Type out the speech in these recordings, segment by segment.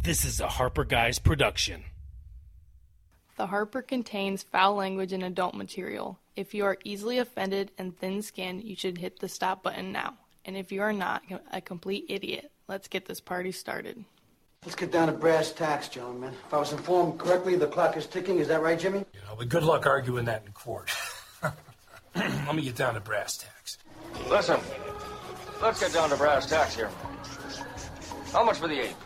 This is a Harper Guys production. The Harper contains foul language and adult material. If you are easily offended and thin-skinned, you should hit the stop button now. And if you are not a complete idiot, let's get this party started. Let's get down to brass tacks, gentlemen. If I was informed correctly, the clock is ticking. Is that right, Jimmy? But good luck arguing that in court. Let me get down to brass tacks. Listen, let's get down to brass tacks here. How much for the ape?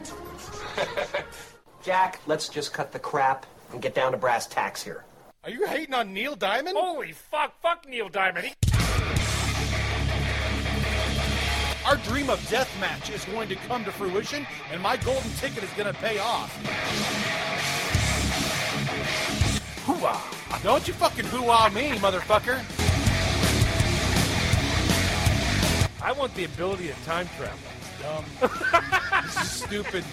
Jack, let's just cut the crap and get down to brass tacks here. Are you hating on Neil Diamond? Holy fuck! Fuck Neil Diamond! Our dream of deathmatch is going to come to fruition, and my golden ticket is going to pay off. Hoo-ah! Don't you fucking hoo-ah me, motherfucker! I want the ability to time travel. Dumb. This is stupid.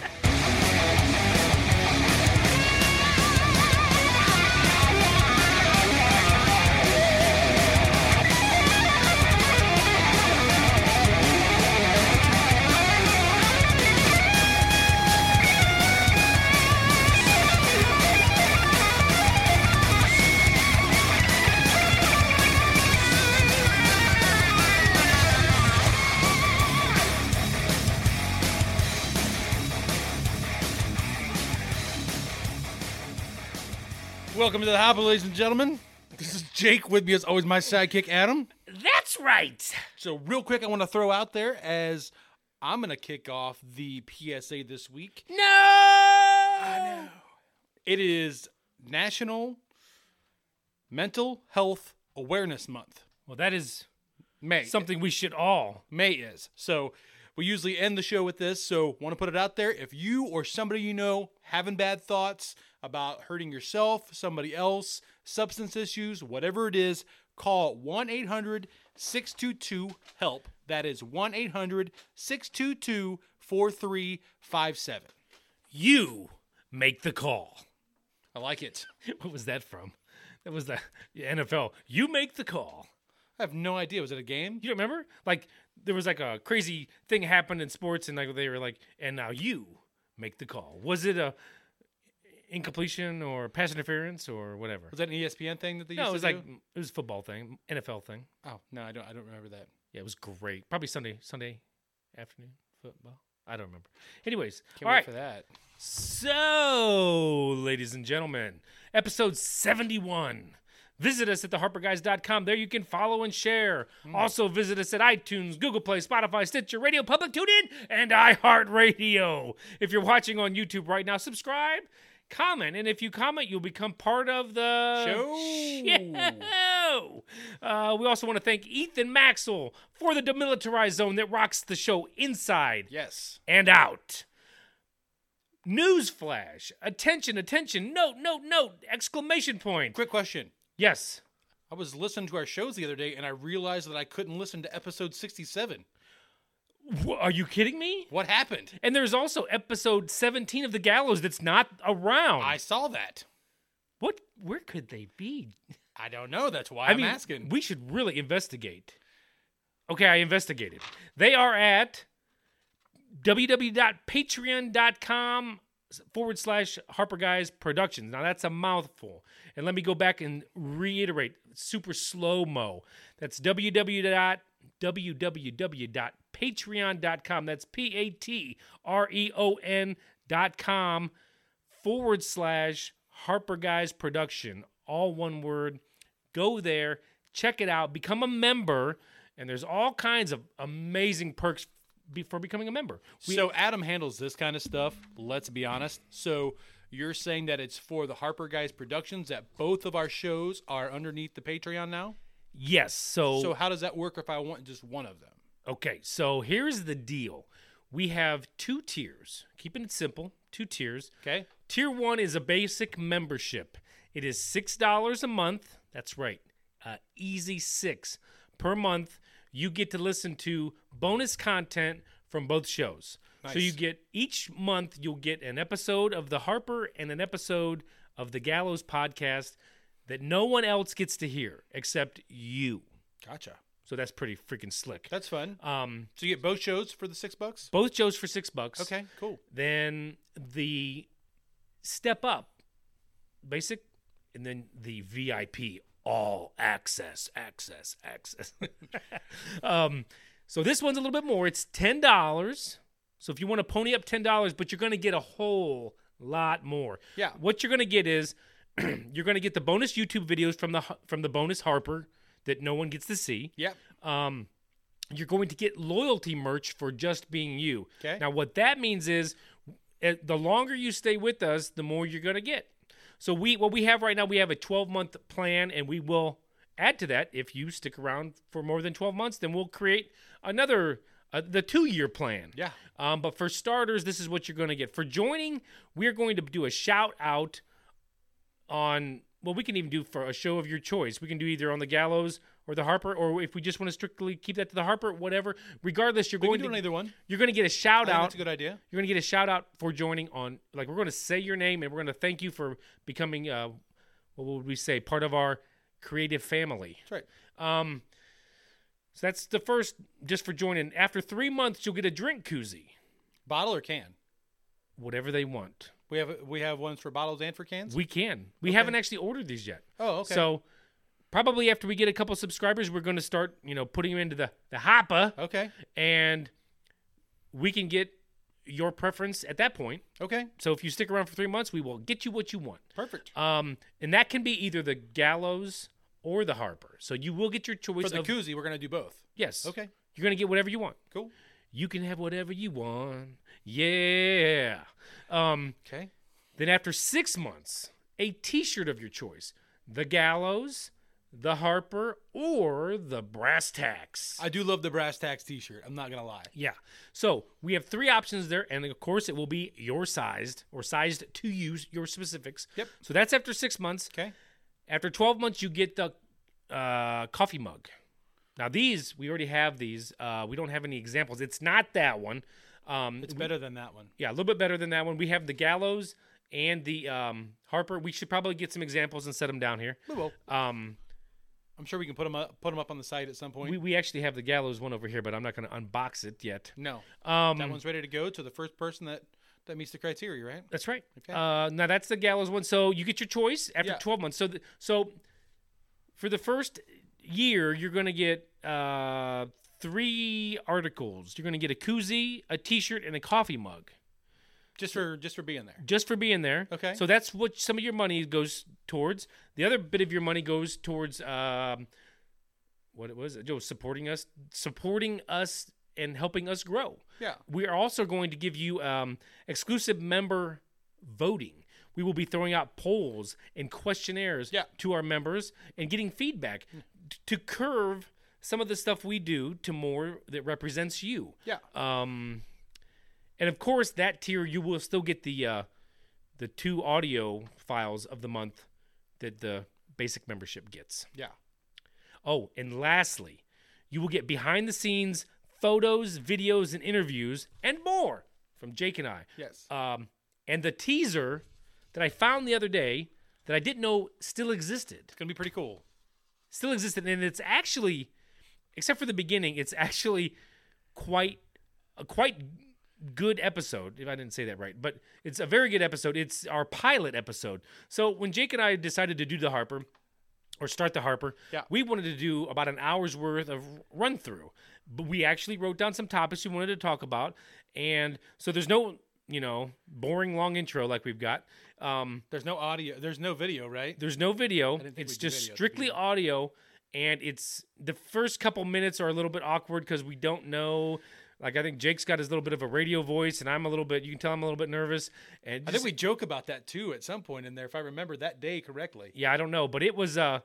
Welcome to the Hopper, ladies and gentlemen. This is Jake. With me, as always, my sidekick, Adam. That's right. So real quick, I want to throw out there as I'm going to kick off the PSA this week. No! I know. It is National Mental Health Awareness Month. Well, that is May. something we should all. May is. So we usually end the show with this, so want to put it out there. If you or somebody you know having bad thoughts about hurting yourself, somebody else, substance issues, whatever it is, call 1-800-622-HELP. That is 1-800-622-4357. You make the call. I like it. What was that from? That was the NFL. You make the call. I have no idea. Was it a game? You remember? Like, there was like a crazy thing happened in sports, and like they were like, and now you make the call. Was it a incompletion or pass interference or whatever? Was that an ESPN thing that they used No, it to was do? like it was a football thing, NFL thing. Oh, no, I don't remember that. Yeah, it was great. Probably Sunday afternoon football. I don't remember. Anyways, Can't all wait right. for that. So, ladies and gentlemen, episode 71. Visit us at theharperguys.com. There you can follow and share. Also visit us at iTunes, Google Play, Spotify, Stitcher, Radio Public, TuneIn, and iHeartRadio. If you're watching on YouTube right now, subscribe, comment, and if you comment, you'll become part of the Show. We also want to thank Ethan Maxwell for the demilitarized zone that rocks the show inside Yes. and out. Newsflash. Attention, attention. Note, note, note. Exclamation point. Quick question. Yes. I was listening to our shows the other day, and I realized that I couldn't listen to episode 67. Are you kidding me? What happened? And there's also episode 17 of The Gallows that's not around. I saw that. What? Where could they be? I don't know. That's why I I'm mean, asking. we should really investigate. Okay, I investigated. They are at www.patreon.com/Harper Guys Productions. Now, that's a mouthful. And let me go back and reiterate, super slow-mo. That's www.patreon.com. That's patreon.com/Harper Guys Production. All one word. Go there, check it out, become a member, and there's all kinds of amazing perks for becoming a member. So Adam handles this kind of stuff, let's be honest. So you're saying that it's for the Harper Guys Productions, that both of our shows are underneath the Patreon now? Yes. So how does that work if I want just one of them? Okay, so here's the deal. We have 2 tiers. Keeping it simple, 2 tiers. Okay. Tier 1 is a basic membership. It is $6 a month. That's right. Easy 6 per month. You get to listen to bonus content from both shows. Nice. So you get each month you'll get an episode of The Harper and an episode of the Gallows podcast that no one else gets to hear except you. Gotcha. So that's pretty freaking slick. That's fun. So you get both shows for the $6? Both shows for $6. Okay, cool. Then the Step Up, basic, and then the VIP, all access. So this one's a little bit more. It's $10. So if you want to pony up $10, but you're going to get a whole lot more. Yeah. What you're going to get is you're going to get the bonus YouTube videos from the bonus Harper that no one gets to see. Yep. You're going to get loyalty merch for just being you. Okay. Now, what that means is the longer you stay with us, the more you're going to get. So what we have right now, we have a 12-month plan, and we will add to that. If you stick around for more than 12 months, then we'll create another the 2-year plan. Yeah. But for starters, this is what you're going to get. For joining, we're going to do a shout-out on, well, we can even do for a show of your choice. We can do either on the Gallows or the Harper, or if we just want to strictly keep that to the Harper, whatever. Regardless, We can do either one. You're going to get a shout I think out. that's a good idea. You're going to get a shout out for joining on, like, we're going to say your name and we're going to thank you for becoming, what would we say, part of our creative family. That's right. So that's the first, just for joining. After 3 months, you'll get a drink koozie. Bottle or can? Whatever they want. We have ones for bottles and for cans? We can. We haven't actually ordered these yet. Oh, okay. So probably after we get a couple subscribers, we're going to start, putting them into the hopper. Okay. And we can get your preference at that point. Okay. So if you stick around for 3 months, we will get you what you want. Perfect. And that can be either the Gallows or the Harper. So you will get your choice. For the koozie, we're going to do both. Yes. Okay. You're going to get whatever you want. Cool. You can have whatever you want. Yeah. Okay. Then after 6 months, a T-shirt of your choice. The Gallows, the Harper, or the Brass Tacks. I do love the Brass Tacks t-shirt. I'm not going to lie. Yeah. So we have 3 options there, and of course it will be your sized or sized to use your specifics. Yep. So that's after 6 months. Okay. After 12 months, you get the coffee mug. Now these, we already have these. We don't have any examples. It's not that one. It's better than that one. Yeah, a little bit better than that one. We have the Gallows and the Harper. We should probably get some examples and set them down here. We will. I'm sure we can put them up on the site at some point. We actually have the Gallows one over here, but I'm not going to unbox it yet. No. That one's ready to go to the first person that meets the criteria, right? That's right. Okay. Now that's the Gallows one. So you get your choice after Yeah. 12 months. So for the first year, you're going to get 3 articles. You're going to get a koozie, a T-shirt, and a coffee mug. Just for being there. Just for being there. Okay. So that's what some of your money goes towards. The other bit of your money goes towards what was it, Joe? Supporting us and helping us grow. Yeah. We are also going to give you exclusive member voting. We will be throwing out polls and questionnaires to our members and getting feedback to curve some of the stuff we do to more that represents you. Yeah. And of course, that tier you will still get the 2 audio files of the month that the basic membership gets. Yeah. Oh, and lastly, you will get behind the scenes photos, videos, and interviews, and more from Jake and I. Yes. And the teaser that I found the other day that I didn't know still existed. It's going to be pretty cool. Still existed, and it's actually, except for the beginning, it's actually quite good episode, if I didn't say that right, but it's a very good episode. It's our pilot episode. So when Jake and I decided to do the Harper, or start the Harper, we wanted to do about an hour's worth of run through, but we actually wrote down some topics we wanted to talk about, and so there's no, boring long intro like we've got. There's no audio. There's no video, right? There's no video. didn't think It's we'd do just video at the strictly beginning. audio, and it's the first couple minutes are a little bit awkward because we don't know. Like, I think Jake's got his little bit of a radio voice, and I'm a little bit, you can tell I'm a little bit nervous. And I think we joke about that too at some point in there, if I remember that day correctly. Yeah, I don't know, but it was like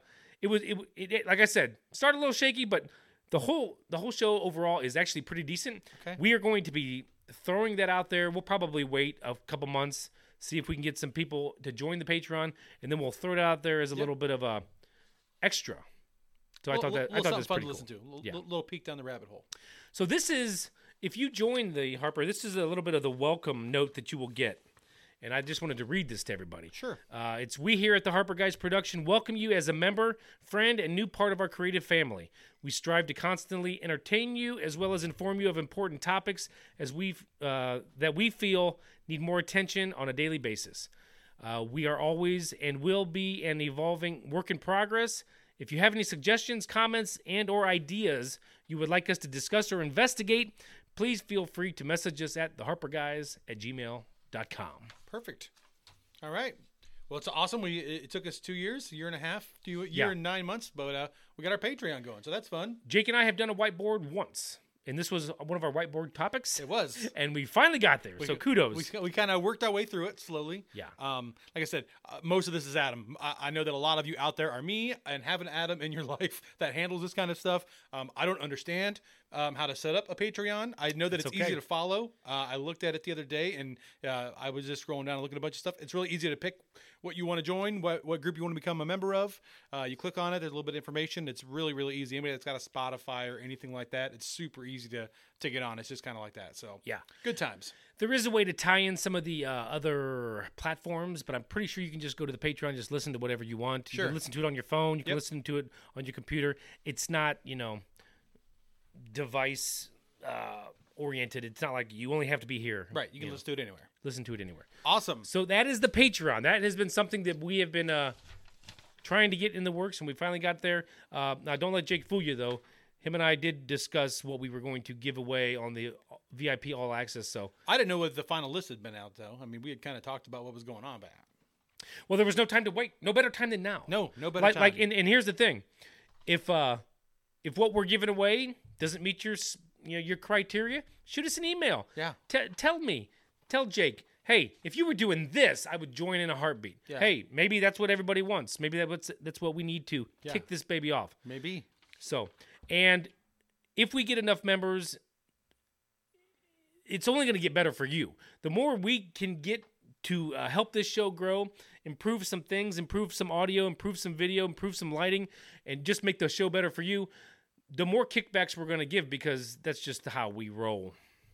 I said, started a little shaky, but the whole show overall is actually pretty decent. Okay. We are going to be throwing that out there. We'll probably wait a couple months, see if we can get some people to join the Patreon, and then we'll throw it out there as a little bit of a extra. So I thought that was fun pretty to cool. listen to. Yeah. Little peek down the rabbit hole. So this is, if you join the Harper, this is a little bit of the welcome note that you will get. and I just wanted to read this to everybody. Sure. It's we here at the Harper Guys Production welcome you as a member, friend, and new part of our creative family. We strive to constantly entertain you as well as inform you of important topics that we feel need more attention on a daily basis. We are always and will be an evolving work in progress. If you have any suggestions, comments, and or ideas you would like us to discuss or investigate, please feel free to message us at theharperguys@gmail.com. Perfect. All right. Well, it's awesome. It took us 2 years, a year and a half, year and 9 months, but we got our Patreon going, so that's fun. Jake and I have done a whiteboard once, and this was one of our whiteboard topics. It was. And we finally got there, so kudos. We kind of worked our way through it slowly. Yeah. Like I said, most of this is Adam. I know that a lot of you out there are me and have an Adam in your life that handles this kind of stuff. I don't understand how to set up a Patreon. I know that it's okay. easy to follow. I looked at it the other day, and I was just scrolling down and looking at a bunch of stuff. It's really easy to pick what you want to join, what group you want to become a member of. You click on it. There's a little bit of information. It's really, really easy. Anybody that's got a Spotify or anything like that, it's super easy to get on. It's just kind of like that. So yeah, good times. There is a way to tie in some of the other platforms, but I'm pretty sure you can just go to the Patreon and just listen to whatever you want. You Sure. can listen to it on your phone. You can listen to it on your computer. It's not, device oriented. It's not like you only have to be here. Right. You can listen to it anywhere. Listen to it anywhere. Awesome. So that is the Patreon. That has been something that we have been trying to get in the works, and we finally got there. Now, don't let Jake fool you, though. Him and I did discuss what we were going to give away on the VIP All Access. So I didn't know what the final list had been out, though. I mean, we had kind of talked about what was going on, but well, there was no time to wait. No better time than now. No better time. And here's the thing: if what we're giving away doesn't meet your criteria, shoot us an email. Yeah. Tell Jake, hey, if you were doing this, I would join in a heartbeat. Yeah. Hey, maybe that's what everybody wants. Maybe that's what we need to kick this baby off. Maybe. So, and if we get enough members, it's only going to get better for you. The more we can get to help this show grow, improve some things, improve some audio, improve some video, improve some lighting, and just make the show better for you, the more kickbacks we're going to give, because that's just how we roll.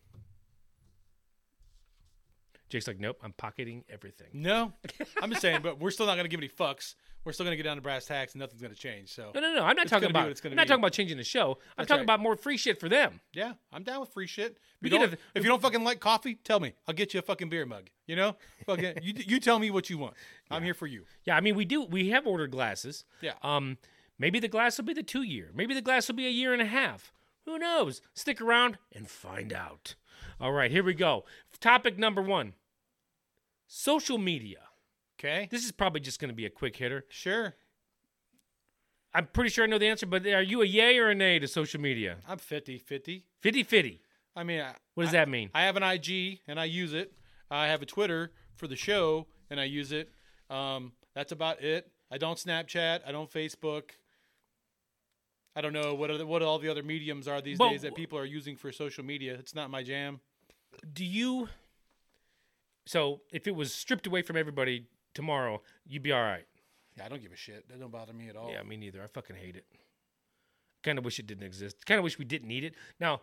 Jake's like, nope, I'm pocketing everything. No, I'm just saying, but we're still not going to give any fucks. We're still going to get down to brass tacks, and nothing's going to change. So No. I'm not talking about. I'm not talking about changing the show. I'm talking about more free shit for them. Yeah, I'm down with free shit. We If get you don't fucking like coffee, tell me. I'll get you a fucking beer mug. Fucking, you tell me what you want. I'm here for you. Yeah, I mean, we have ordered glasses. Yeah. Maybe the glass will be the 2-year. Maybe the glass will be a 1.5 years. Who knows? Stick around and find out. All right, here we go. Topic number 1. Social media. Okay. This is probably just going to be a quick hitter. Sure. I'm pretty sure I know the answer, but are you a yay or a nay to social media? I'm 50-50. 50-50. I mean, what does that mean? I have an IG and I use it. I have a Twitter for the show and I use it. That's about it. I don't Snapchat. I don't Facebook. I don't know what all the other mediums are these days that people are using for social media. It's not my jam. So if it was stripped away from everybody tomorrow, you'd be all right. Yeah, I don't give a shit. That don't bother me at all. Yeah, me neither. I fucking hate it. Kind of wish it didn't exist. Kind of wish we didn't need it. Now,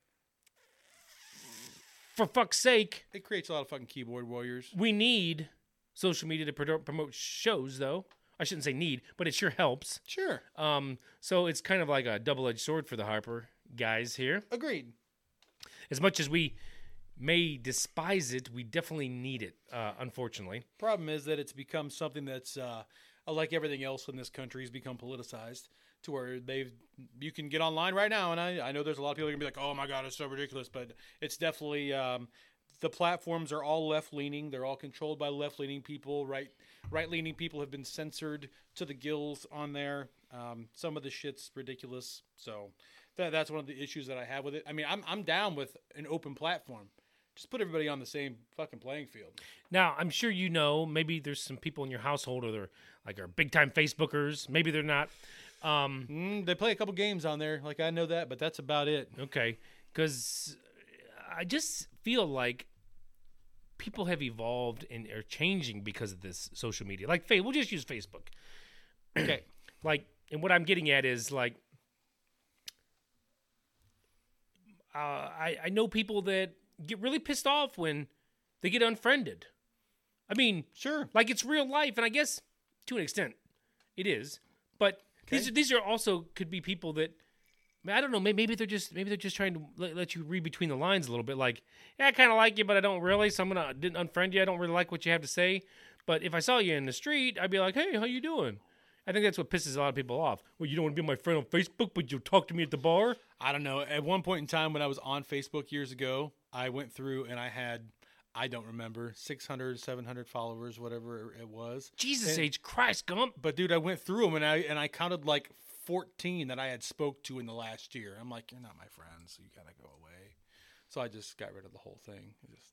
for fuck's sake, it creates a lot of fucking keyboard warriors. We need social media to promote shows, though. I shouldn't say need, but it sure helps. Sure. So it's kind of like a double-edged sword for the Harper guys here. Agreed. As much as we may despise it, we definitely need it, unfortunately. Problem is that it's become something that's, like everything else in this country, has become politicized to where you can get online right now, and I know there's a lot of people that are going to be like, oh my God, it's so ridiculous, but it's definitely, the platforms are all left-leaning. They're all controlled by left-leaning people. Right-leaning people have been censored to the gills on there. Some of the shit's ridiculous, so that's one of the issues that I have with it. I mean, I'm down with an open platform. Just put everybody on the same fucking playing field. Now, I'm sure maybe there's some people in your household or are big-time Facebookers. Maybe they're not. They play a couple games on there. Like, I know that, but that's about it. Okay. Because I just feel like people have evolved and are changing because of this social media. Like, we'll just use Facebook. Okay. And what I'm getting at is, I know people that get really pissed off when they get unfriended. I mean, Sure. like it's real life, and I guess to an extent, it is. But these are also could be people that I don't know. Maybe they're just trying to let you read between the lines a little bit. Like, yeah, I kind of like you, but I don't really. So I'm gonna unfriend you. I don't really like what you have to say. But if I saw you in the street, I'd be like, hey, how you doing? I think that's what pisses a lot of people off. Well, you don't want to be my friend on Facebook, but you'll talk to me at the bar. I don't know. At one point in time when I was on Facebook years ago, I went through and I had, I don't remember, 600, 700 followers, whatever it was. Jesus H. Christ, Gump. But dude, I went through them and I counted like 14 that I had spoke to in the last year. I'm like, you're not my friends, so you gotta go away. So I just got rid of the whole thing.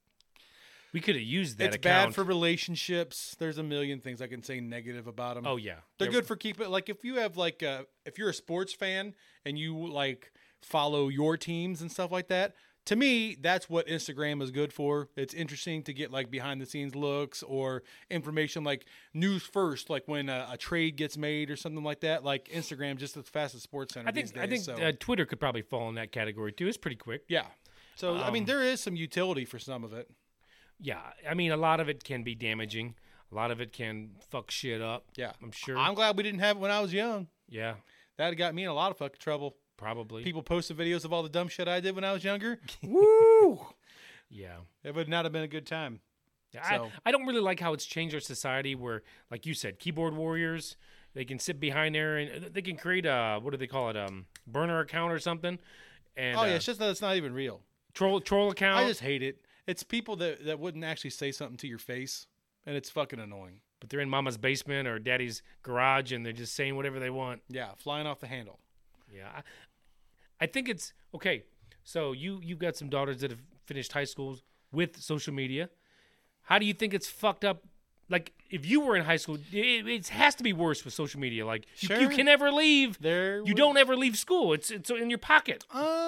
We could have used that It's account. bad for relationships. There's a million things I can say negative about them. Oh, yeah. They're good for keeping, like if you have like, if you're a sports fan and you like follow your teams and stuff like that, to me, that's what Instagram is good for. It's interesting to get like behind the scenes looks or information like news first, like when a trade gets made or something like that. Like Instagram, just as fast as Sports Center. I think so. Twitter could probably fall in that category too. It's pretty quick. Yeah. So, I mean, there is some utility for some of it. Yeah. I mean, a lot of it can be damaging. A lot of it can fuck shit up. Yeah. I'm sure. I'm glad we didn't have it when I was young. Yeah. That got me in a lot of fucking trouble. Probably. People posted videos of all the dumb shit I did when I was younger. Woo! Yeah. It would not have been a good time. Yeah, So- I don't really like how it's changed our society where, like you said, keyboard warriors, they can sit behind there and they can create a, what do they call it, burner account or something. And, Oh, yeah. It's just that it's not even real. troll account. I just hate it. It's people that wouldn't actually say something to your face, and it's fucking annoying. But they're in mama's basement or daddy's garage and they're just saying whatever they want. Yeah, flying off the handle. Yeah. I think it's, okay, so you've got some daughters that have finished high school with social media. How do you think it's fucked up? Like, if you were in high school, it has to be worse with social media. Like, you Sure. can never leave. You don't ever leave school. It's in your pocket.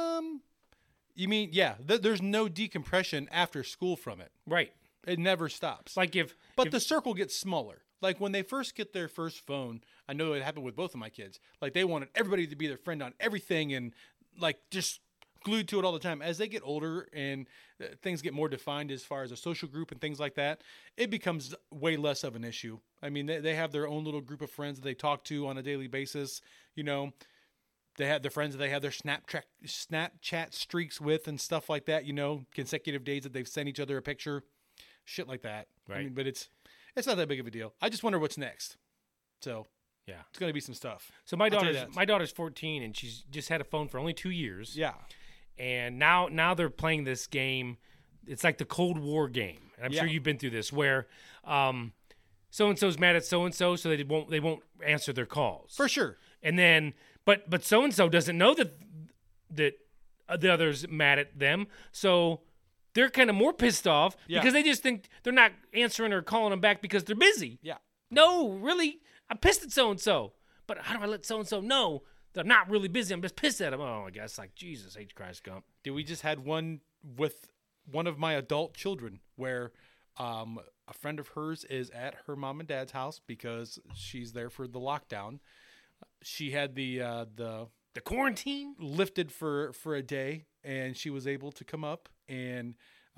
You mean, yeah, there's no decompression after school from it. Right. It never stops. Like But the circle gets smaller. Like when they first get their first phone, I know it happened with both of my kids. Like they wanted everybody to be their friend on everything and like just glued to it all the time. As they get older and things get more defined as far as a social group and things like that, it becomes way less of an issue. I mean, they have their own little group of friends that they talk to on a daily basis. You know, they have their friends that they have their Snapchat streaks with and stuff like that. You know, consecutive days that they've sent each other a picture, shit like that. Right. I mean, but it's not that big of a deal. I just wonder what's next. So Yeah. it's going to be some stuff. So my I'll tell you daughter's 14 and she's just had a phone for only 2 years. Yeah. And now they're playing this game. It's like the Cold War game. And I'm Yeah. sure you've been through this where so and so's mad at so and so they won't answer their calls. For sure. And then but so and so doesn't know that the other's mad at them. So they're kind of more pissed off because they just think they're not answering or calling them back because they're busy. Yeah. No, really, I'm pissed at so and so. But how do I let so and so know that I'm not really busy? I'm just pissed at them. Oh, I guess like Jesus H. Christ, Gump. Dude, we just had one with one of my adult children where a friend of hers is at her mom and dad's house because she's there for the lockdown. She had the quarantine lifted for a day, and she was able to come up, and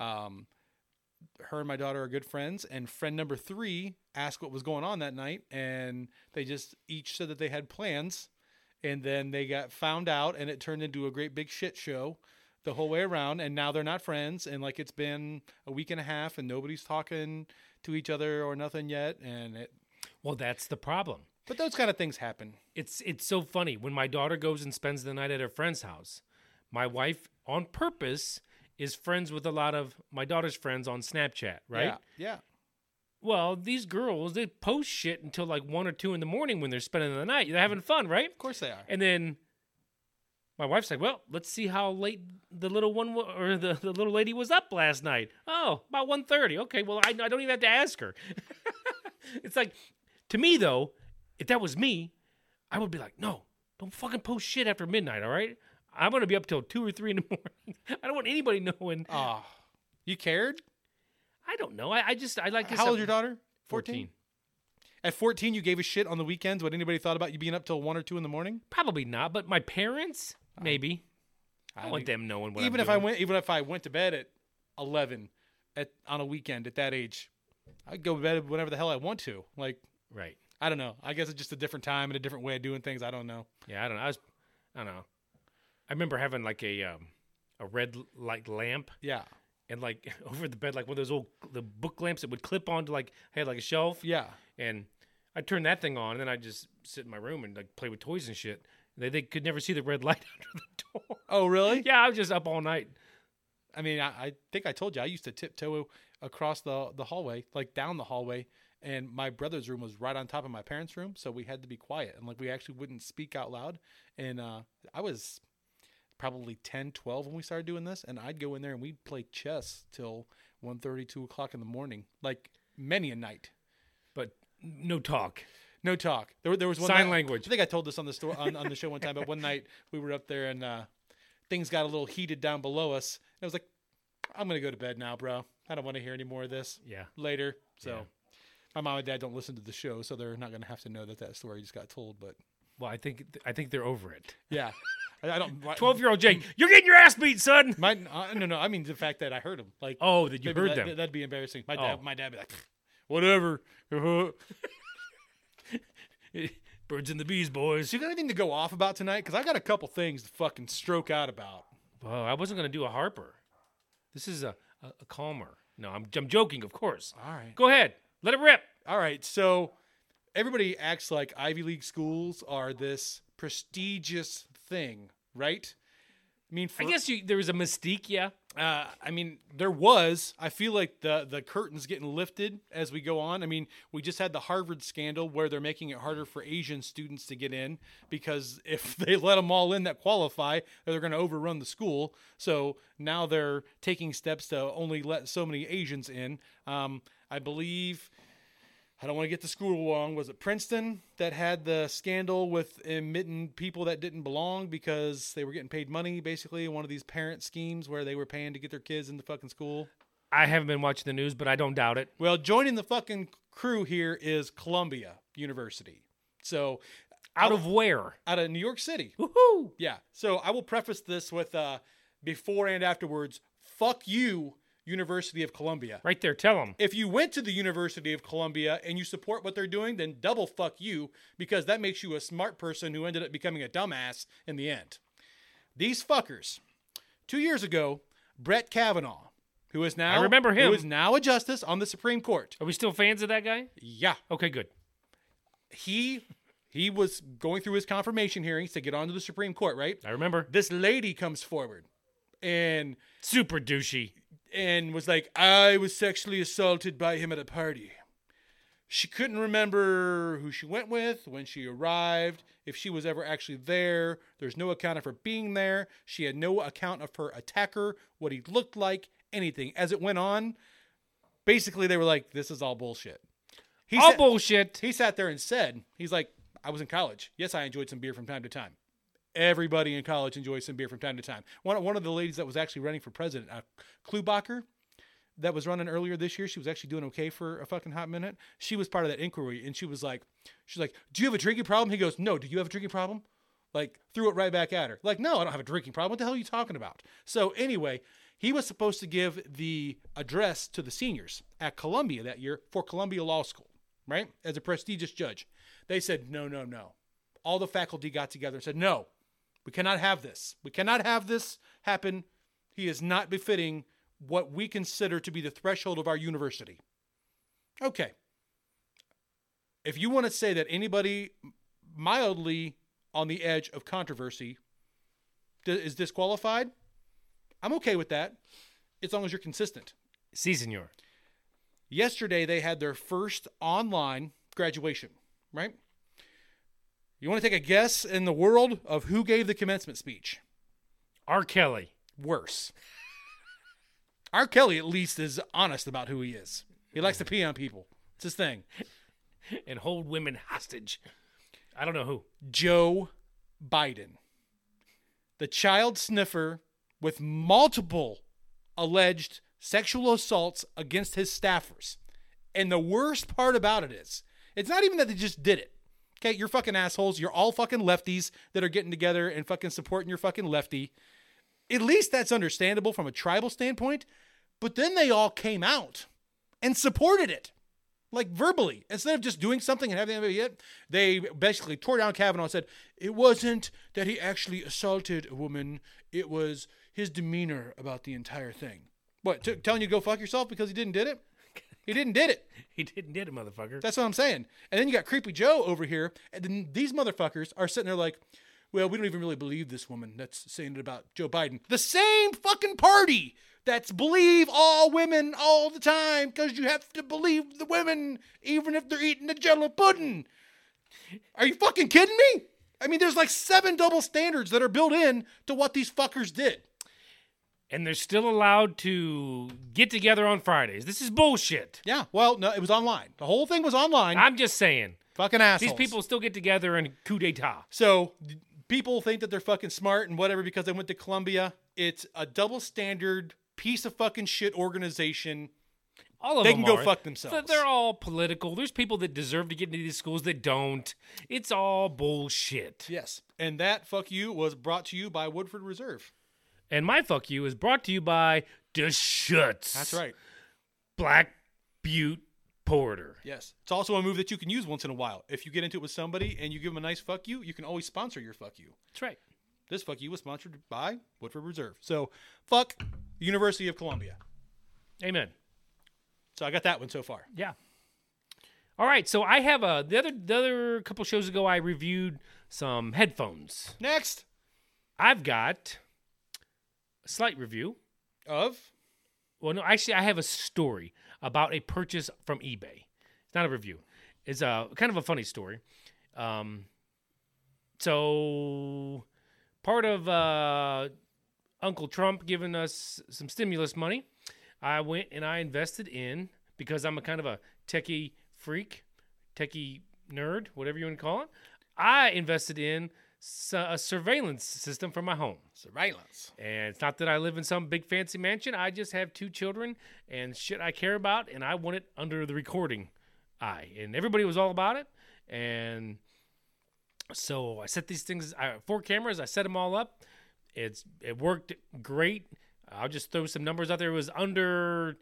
her and my daughter are good friends, and friend number 3 asked what was going on that night, and they just each said that they had plans, and then they got found out, and it turned into a great big shit show the whole way around, and now they're not friends, and like it's been a week and a half, and nobody's talking to each other or nothing yet, and it. Well, that's the problem. But those kind of things happen. It's so funny when my daughter goes and spends the night at her friend's house. My wife, on purpose, is friends with a lot of my daughter's friends on Snapchat, right? Yeah. Well, these girls, they post shit until like 1 or 2 in the morning when they're spending the night. They're having fun, right? Of course they are. And then my wife's like, well, let's see how late the little one or the little lady was up last night. Oh, about 1:30. Okay, well, I don't even have to ask her. It's like, to me, though, if that was me, I would be like, no, don't fucking post shit after midnight, all right? I'm going to be up till 2 or 3 in the morning. I don't want anybody knowing. Oh, you cared? I don't know. I like this. How old is your daughter? 14. At 14, you gave a shit on the weekends what anybody thought about you being up till 1 or 2 in the morning? Probably not, but my parents, maybe. I want them knowing what even I'm if doing. I went to bed at 11 on a weekend at that age, I go to bed whenever the hell I want to. Like, Right. I don't know. I guess it's just a different time and a different way of doing things. I don't know. Yeah, I don't know. I don't know. I remember having like a red light lamp Yeah. and like over the bed, like one of those the book lamps that would clip onto like had like a shelf. Yeah. And I'd turn that thing on, and then I'd just sit in my room and like play with toys and shit. They could never see the red light under the door. Oh, really? Yeah, I was just up all night. I mean, I think I told you I used to tiptoe across the hallway, like down the hallway, and my brother's room was right on top of my parents' room, so we had to be quiet, and like we actually wouldn't speak out loud. And I was probably 10, 12 when we started doing this, and I'd go in there and we'd play chess till 1:30, 2 o'clock in the morning, like many a night. But no talk. No talk. There was one Sign night- language. I think I told this on the store on the show one time, but one night we were up there and things got a little heated down below us. And I was like, I'm gonna go to bed now, bro. I don't want to hear any more of this. Yeah. Later. So Yeah. my mom and dad don't listen to the show, so they're not gonna have to know that story just got told. But Well, I think they're over it. yeah, I don't. 12-year-old Jake, you're getting your ass beat, son. No. I mean the fact that I heard him. Like, Oh, that you maybe heard them. That'd be embarrassing. My Oh. dad be like, whatever. Birds and the bees, boys. So you got anything to go off about tonight? Because I got a couple things to fucking stroke out about. Well, I wasn't going to do a Harper. This is a calmer. No, I'm joking, of course. All right. Go ahead. Let it rip. All right, so everybody acts like Ivy League schools are this prestigious thing, right? I mean, I guess there was a mystique, yeah. I mean, there was. I feel like the curtain's getting lifted as we go on. I mean, we just had the Harvard scandal where they're making it harder for Asian students to get in because if they let them all in that qualify, they're going to overrun the school. So now they're taking steps to only let so many Asians in. I believe, I don't want to get the school wrong, was it Princeton that had the scandal with admitting people that didn't belong because they were getting paid money, basically, one of these parent schemes where they were paying to get their kids into fucking school? I haven't been watching the news, but I don't doubt it. Well, joining the fucking crew here is Columbia University. So, Out of where? out of New York City. Woohoo! Yeah. So I will preface this with before and afterwards, fuck you, University of Columbia. Right there. Tell them. If you went to the University of Columbia and you support what they're doing, then double fuck you, because that makes you a smart person who ended up becoming a dumbass in the end. These fuckers. 2 years ago, Brett Kavanaugh, who is now I remember him. who is now a justice on the Supreme Court. Are we still fans of that guy? Yeah. Okay, good. He was going through his confirmation hearings to get onto the Supreme Court, right? I remember. This lady comes forward and Super douchey. was like, I was sexually assaulted by him at a party. She couldn't remember who she went with, when she arrived, if she was ever actually there. There's no account of her being there. She had no account of her attacker, what he looked like, anything. As it went on, basically they were like, this is all bullshit. All bullshit. He sat there and said, he's like, I was in college. Yes, I enjoyed some beer from time to time. Everybody in college enjoys some beer from time to time. One of the ladies that was actually running for president, Klubacher, that was running earlier this year, she was actually doing okay for a fucking hot minute. She was part of that inquiry, and she's like, do you have a drinking problem? He goes, no. Do you have a drinking problem? Like, threw it right back at her. Like, no, I don't have a drinking problem. What the hell are you talking about? So anyway, he was supposed to give the address to the seniors at Columbia that year for Columbia Law School, right? As a prestigious judge. They said, no. All the faculty got together and said, no, we cannot have this. We cannot have this happen. He is not befitting what we consider to be the threshold of our university. Okay. If you want to say that anybody mildly on the edge of controversy is disqualified, I'm okay with that, as long as you're consistent. Si, senor. Yesterday, they had their first online graduation, right? You want to take a guess in the world of who gave the commencement speech? R. Kelly. Worse. R. Kelly, at least, is honest about who he is. He likes to pee on people. It's his thing. And hold women hostage. I don't know who. Joe Biden. The child sniffer with multiple alleged sexual assaults against his staffers. And the worst part about it is, it's not even that they just did it. Okay, you're fucking assholes. You're all fucking lefties that are getting together and fucking supporting your fucking lefty. At least that's understandable from a tribal standpoint. But then they all came out and supported it. like verbally, instead of just doing something and having anybody hit. They basically tore down Kavanaugh and said it wasn't that he actually assaulted a woman; it was his demeanor about the entire thing. What, telling you to go fuck yourself because he didn't did it? He didn't did it. He didn't did it, motherfucker. That's what I'm saying. And then you got Creepy Joe over here, and then these motherfuckers are sitting there like, well, we don't even really believe this woman that's saying it about Joe Biden. The same fucking party that's believe all women all the time because you have to believe the women even if they're eating the Jello pudding. Are you fucking kidding me? I mean, there's like 7 double standards that are built in to what these fuckers did. And they're still allowed to get together on Fridays. This is bullshit. Yeah, well, no, it was online. The whole thing was online. I'm just saying. Fucking assholes. These people still get together and coup d'etat. So people think that they're fucking smart and whatever because they went to Columbia. It's a double standard piece of fucking shit organization. All of they them can go are. fuck themselves. They're all political. There's people that deserve to get into these schools that don't. It's all bullshit. Yes. And that fuck you was brought to you by Woodford Reserve. And my fuck you is brought to you by Deschutes. That's right. Black Butte Porter. Yes. It's also a move that you can use once in a while. If you get into it with somebody and you give them a nice fuck you can always sponsor your fuck you. That's right. This fuck you was sponsored by Woodford Reserve. So, fuck University of Columbia. Amen. So I got that one so far. Yeah. All right. So I have the other couple shows ago I reviewed some headphones. Next. I've got a slight review Of? Well, no, actually, I have a story about a purchase from eBay. It's not a review. It's a kind of a funny story. So part of Uncle Trump giving us some stimulus money, I went and I invested in, because I'm a kind of a techie freak, techie nerd, whatever you want to call it. I invested in a surveillance system for my home. Surveillance. And it's not that I live in some big fancy mansion. I just have 2 children and shit I care about, and I want it under the recording eye. And everybody was all about it. And so I set these things, 4 cameras, I set them all up. It worked great. I'll just throw some numbers out there. It was under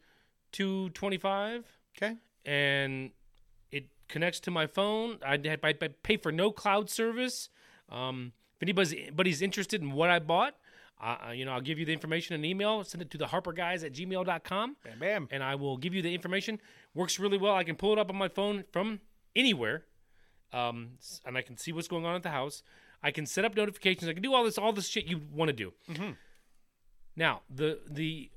$225. Okay. And it connects to my phone. I pay for no cloud service. If anybody's interested in what I bought, I'll give you the information in an email. Send it to theharperguys@gmail.com. Bam, bam. And I will give you the information. Works really well. I can pull it up on my phone from anywhere, and I can see what's going on at the house. I can set up notifications. I can do all this shit you want to do. Mm-hmm. Now, the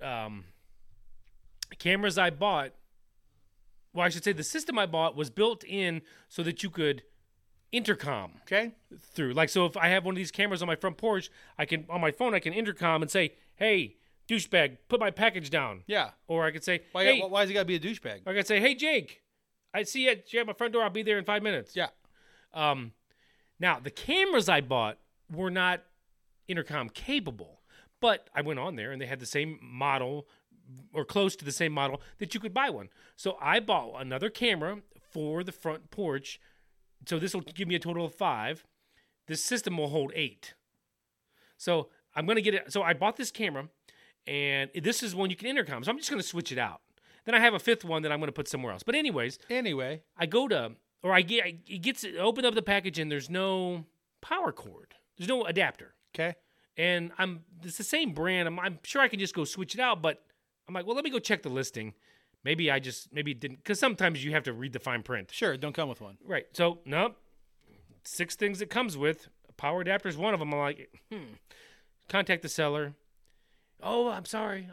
cameras I bought, well, I should say the system I bought was built in so that you could intercom. Okay. Through. Like, so if I have one of these cameras on my front porch, on my phone, I can intercom and say, hey, douchebag, put my package down. Yeah. Or I could say, why has he got to be a douchebag? Or I could say, hey, Jake, I see you at my front door. I'll be there in 5 minutes. Yeah. Now, the cameras I bought were not intercom capable, but I went on there and they had the same model or close to the same model that you could buy one. So I bought another camera for the front porch. So this will give me a total of 5. This system will hold 8. So I'm going to get it. So I bought this camera, and this is one you can intercom. So I'm just going to switch it out. Then I have a 5th one that I'm going to put somewhere else. But anyways, I go to, or it gets open up the package, and there's no power cord. There's no adapter. Okay. And it's the same brand. I'm sure I can just go switch it out, but I'm like, well, let me go check the listing. Maybe it didn't, because sometimes you have to read the fine print. Sure, don't come with one. Right. So, nope. 6 things it comes with. A power adapter is one of them. I'm like, contact the seller. Oh, I'm sorry.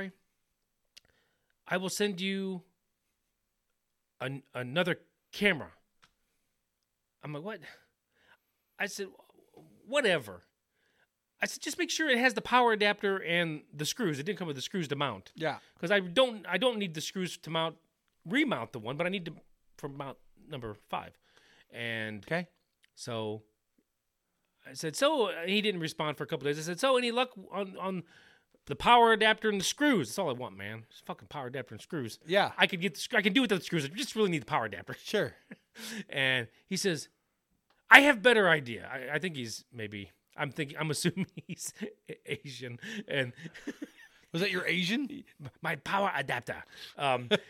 I will send you another camera. I'm like, what? I said, whatever. I said, just make sure it has the power adapter and the screws. It didn't come with the screws to mount. Yeah. Because I don't need the screws to remount the one, but I need for mount number 5. And okay. So I said, so he didn't respond for a couple days. I said, so any luck on the power adapter and the screws? That's all I want, man. Just fucking power adapter and screws. Yeah. I can do without the screws. I just really need the power adapter. Sure. And he says, I have better idea. I think I'm assuming he's Asian. And was that your Asian? My power adapter.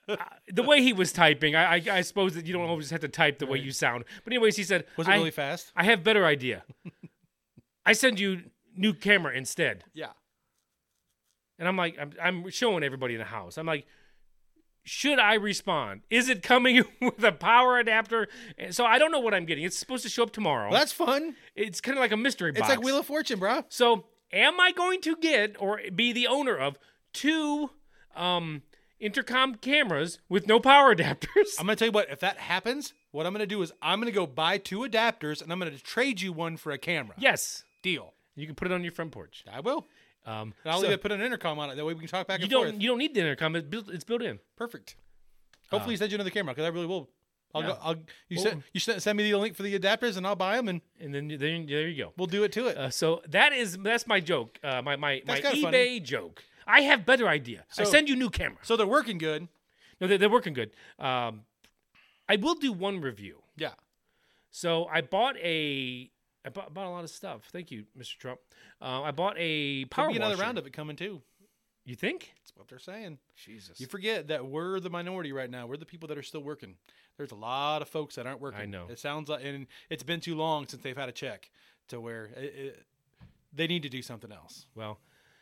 the way he was typing, I suppose that you don't always have to type the way you sound. But anyways, he said, Was it really fast? I have better idea. I send you new camera instead. Yeah. And I'm like, I'm showing everybody in the house. I'm like, should I respond? Is it coming with a power adapter? And so I don't know what I'm getting. It's supposed to show up tomorrow. Well, that's fun. It's kind of like a mystery box. It's like Wheel of Fortune, bro. So am I going to get or be the owner of 2 intercom cameras with no power adapters? I'm going to tell you what, if that happens, what I'm going to do is I'm going to go buy 2 adapters, and I'm going to trade you one for a camera. Yes. Deal. You can put it on your front porch. I will. And I'll so- even put an intercom on it. That way we can talk back You and forth. don't need the intercom. It's built in. Perfect. Hopefully you send you another camera, because I really will. Yeah. Send me the link for the adapters, and I'll buy them, and And then there you go. we'll do it to it. So that's my joke. My That's eBay kinda funny. joke. I have better idea. I So- send you new cameras. So they're working good. No, they're working good. I will do one review. Yeah. So I bought a lot of stuff. Thank you, Mr. Trump. I bought a power Could be another washer. round of it coming too. You think? That's what they're saying. Jesus. You forget that we're the minority right now. We're the people that are still working. There's a lot of folks that aren't working. I know. It sounds like, and it's been too long since they've had a check to where they need to do something else. Well,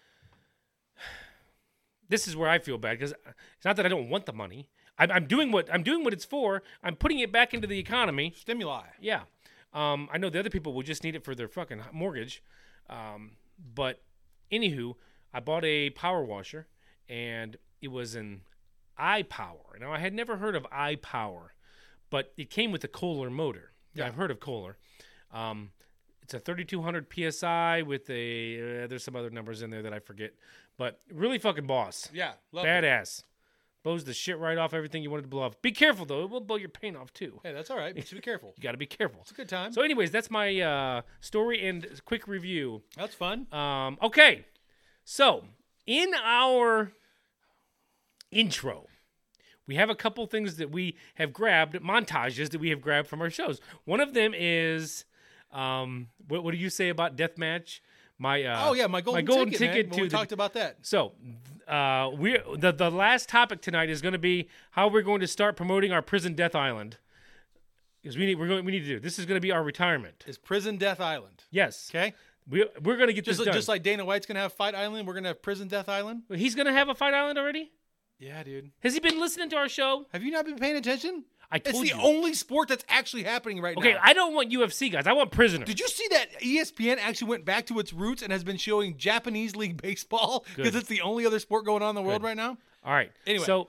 this is where I feel bad because it's not that I don't want the money. I'm doing what it's for. I'm putting it back into the economy. Stimuli. Yeah. I know the other people will just need it for their fucking mortgage. But anywho, I bought a power washer and it was an iPower. Now I had never heard of iPower, but it came with a Kohler motor. Yeah, I've heard of Kohler. It's a 3200 PSI with a there's some other numbers in there that I forget, but really fucking boss. Yeah. Love it. Badass. Blows the shit right off everything you wanted to blow off. Be careful though; it will blow your paint off too. Hey, that's all right. But be careful. You got to be careful. It's a good time. So, anyways, that's my story and quick review. That's fun. Okay, so in our intro, we have a couple things that we have grabbed, montages that we have grabbed from our shows. One of them is, what do you say about Deathmatch? My my golden ticket. Man. to We the- talked about that. So, the last topic tonight is going to be how we're going to start promoting our Prison Death Island. Because we need to do. This is going to be our retirement. Is Prison Death Island. Yes. Okay. We're going to get this done. Just like Dana White's going to have Fight Island, we're going to have Prison Death Island. He's going to have a Fight Island already? Yeah, dude. Has he been listening to our show? Have you not been paying attention? I told It's you. the only sport that's actually happening right Okay, now. I don't want UFC guys. I want prisoners. Did you see that ESPN actually went back to its roots and has been showing Japanese League Baseball because it's the only other sport going on in the world Good. right now? All right. Anyway. So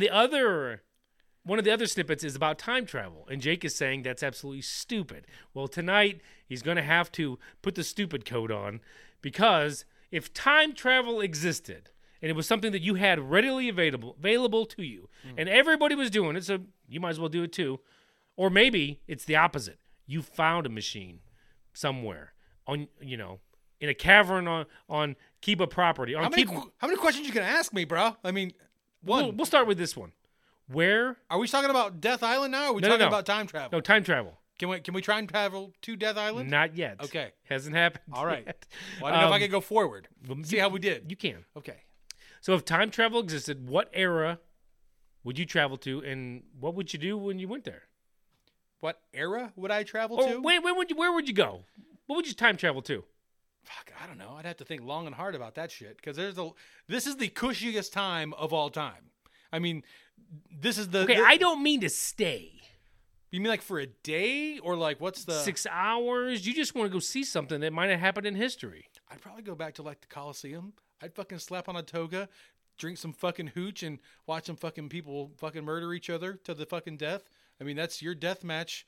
one of the other snippets is about time travel, and Jake is saying that's absolutely stupid. Well, tonight he's going to have to put the stupid code on because if time travel existed and it was something that you had readily available to you, and everybody was doing it, so you might as well do it too. Or maybe it's the opposite. You found a machine somewhere on, in a cavern on Kiba property. How many questions you can ask me, bro? I mean, one. We'll start with this one. Where? Are we talking about Death Island now? Or are we No, talking no. about time travel? No, time travel. Can we try and travel to Death Island? Not yet. Okay. Hasn't happened. All right. yet. Well, I don't know if I could go forward. See how we did. You can. Okay. So if time travel existed, what era would you travel to, and what would you do when you went there? What era would I travel Or to? where would you go? What would you time travel to? Fuck, I don't know. I'd have to think long and hard about that shit because this is the cushiest time of all time. I mean, this is the. Okay, I don't mean to stay. You mean like for a day or like what's the 6 hours? You just want to go see something that might have happened in history. I'd probably go back to like the Coliseum. I'd fucking slap on a toga, drink some fucking hooch, and watch some fucking people fucking murder each other to the fucking death. I mean, that's your death match.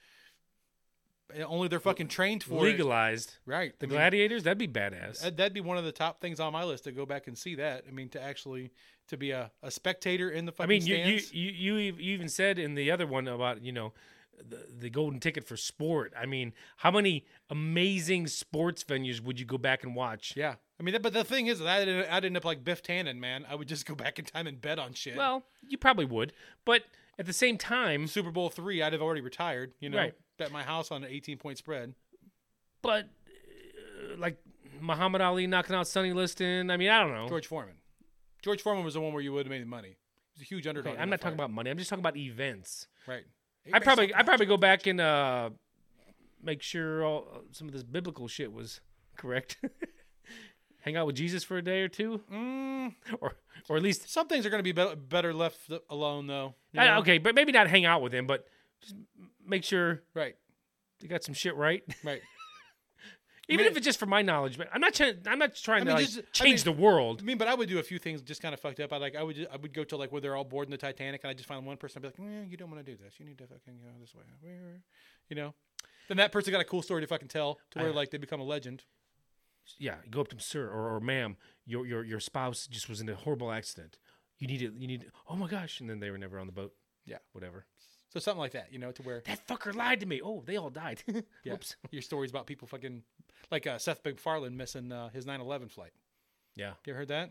Only they're fucking trained for Legalized. it. Right. The gladiators, that'd be badass. That'd be one of the top things on my list to go back and see that. I mean, to be a spectator in the I fucking mean, stands. you even said in the other one about the golden ticket for sport. I mean, how many amazing sports venues would you go back and watch? Yeah. I mean, but the thing is, I'd end up like Biff Tannen, man. I would just go back in time and bet on shit. Well, you probably would, but at the same time, Super Bowl III, I'd have already retired, Right. Bet my house on an 18-point spread. but like Muhammad Ali knocking out Sonny Liston. I mean, I don't know. George Foreman was the one where you would have made the money. He's a huge underdog. Okay, I'm not talking about money. I'm just talking about events. Right. I probably go back and make sure some of this biblical shit was correct. Hang out with Jesus for a day or two, or at least some things are going to be better left alone, though. You know? Okay, but maybe not hang out with him, but just make sure Right. they got some shit right. Right. Even if it's just for my knowledge, but I'm not trying to change the world. I mean, but I would do a few things just kind of fucked up. I would go to like where they're all board in the Titanic, and I just find one person. I'd be like, you don't want to do this. You need to fucking go this way. You know. Then that person got a cool story to fucking tell to where like they become a legend. Yeah, go up to him, sir, or ma'am. Your spouse just was in a horrible accident. You need. Oh my gosh! And then they were never on the boat. Yeah, whatever. So something like that, to where that fucker lied to me. Oh, they all died. Yeah. Whoops. Your stories about people fucking like Seth MacFarlane missing his 9/11 flight. Yeah, you ever heard that?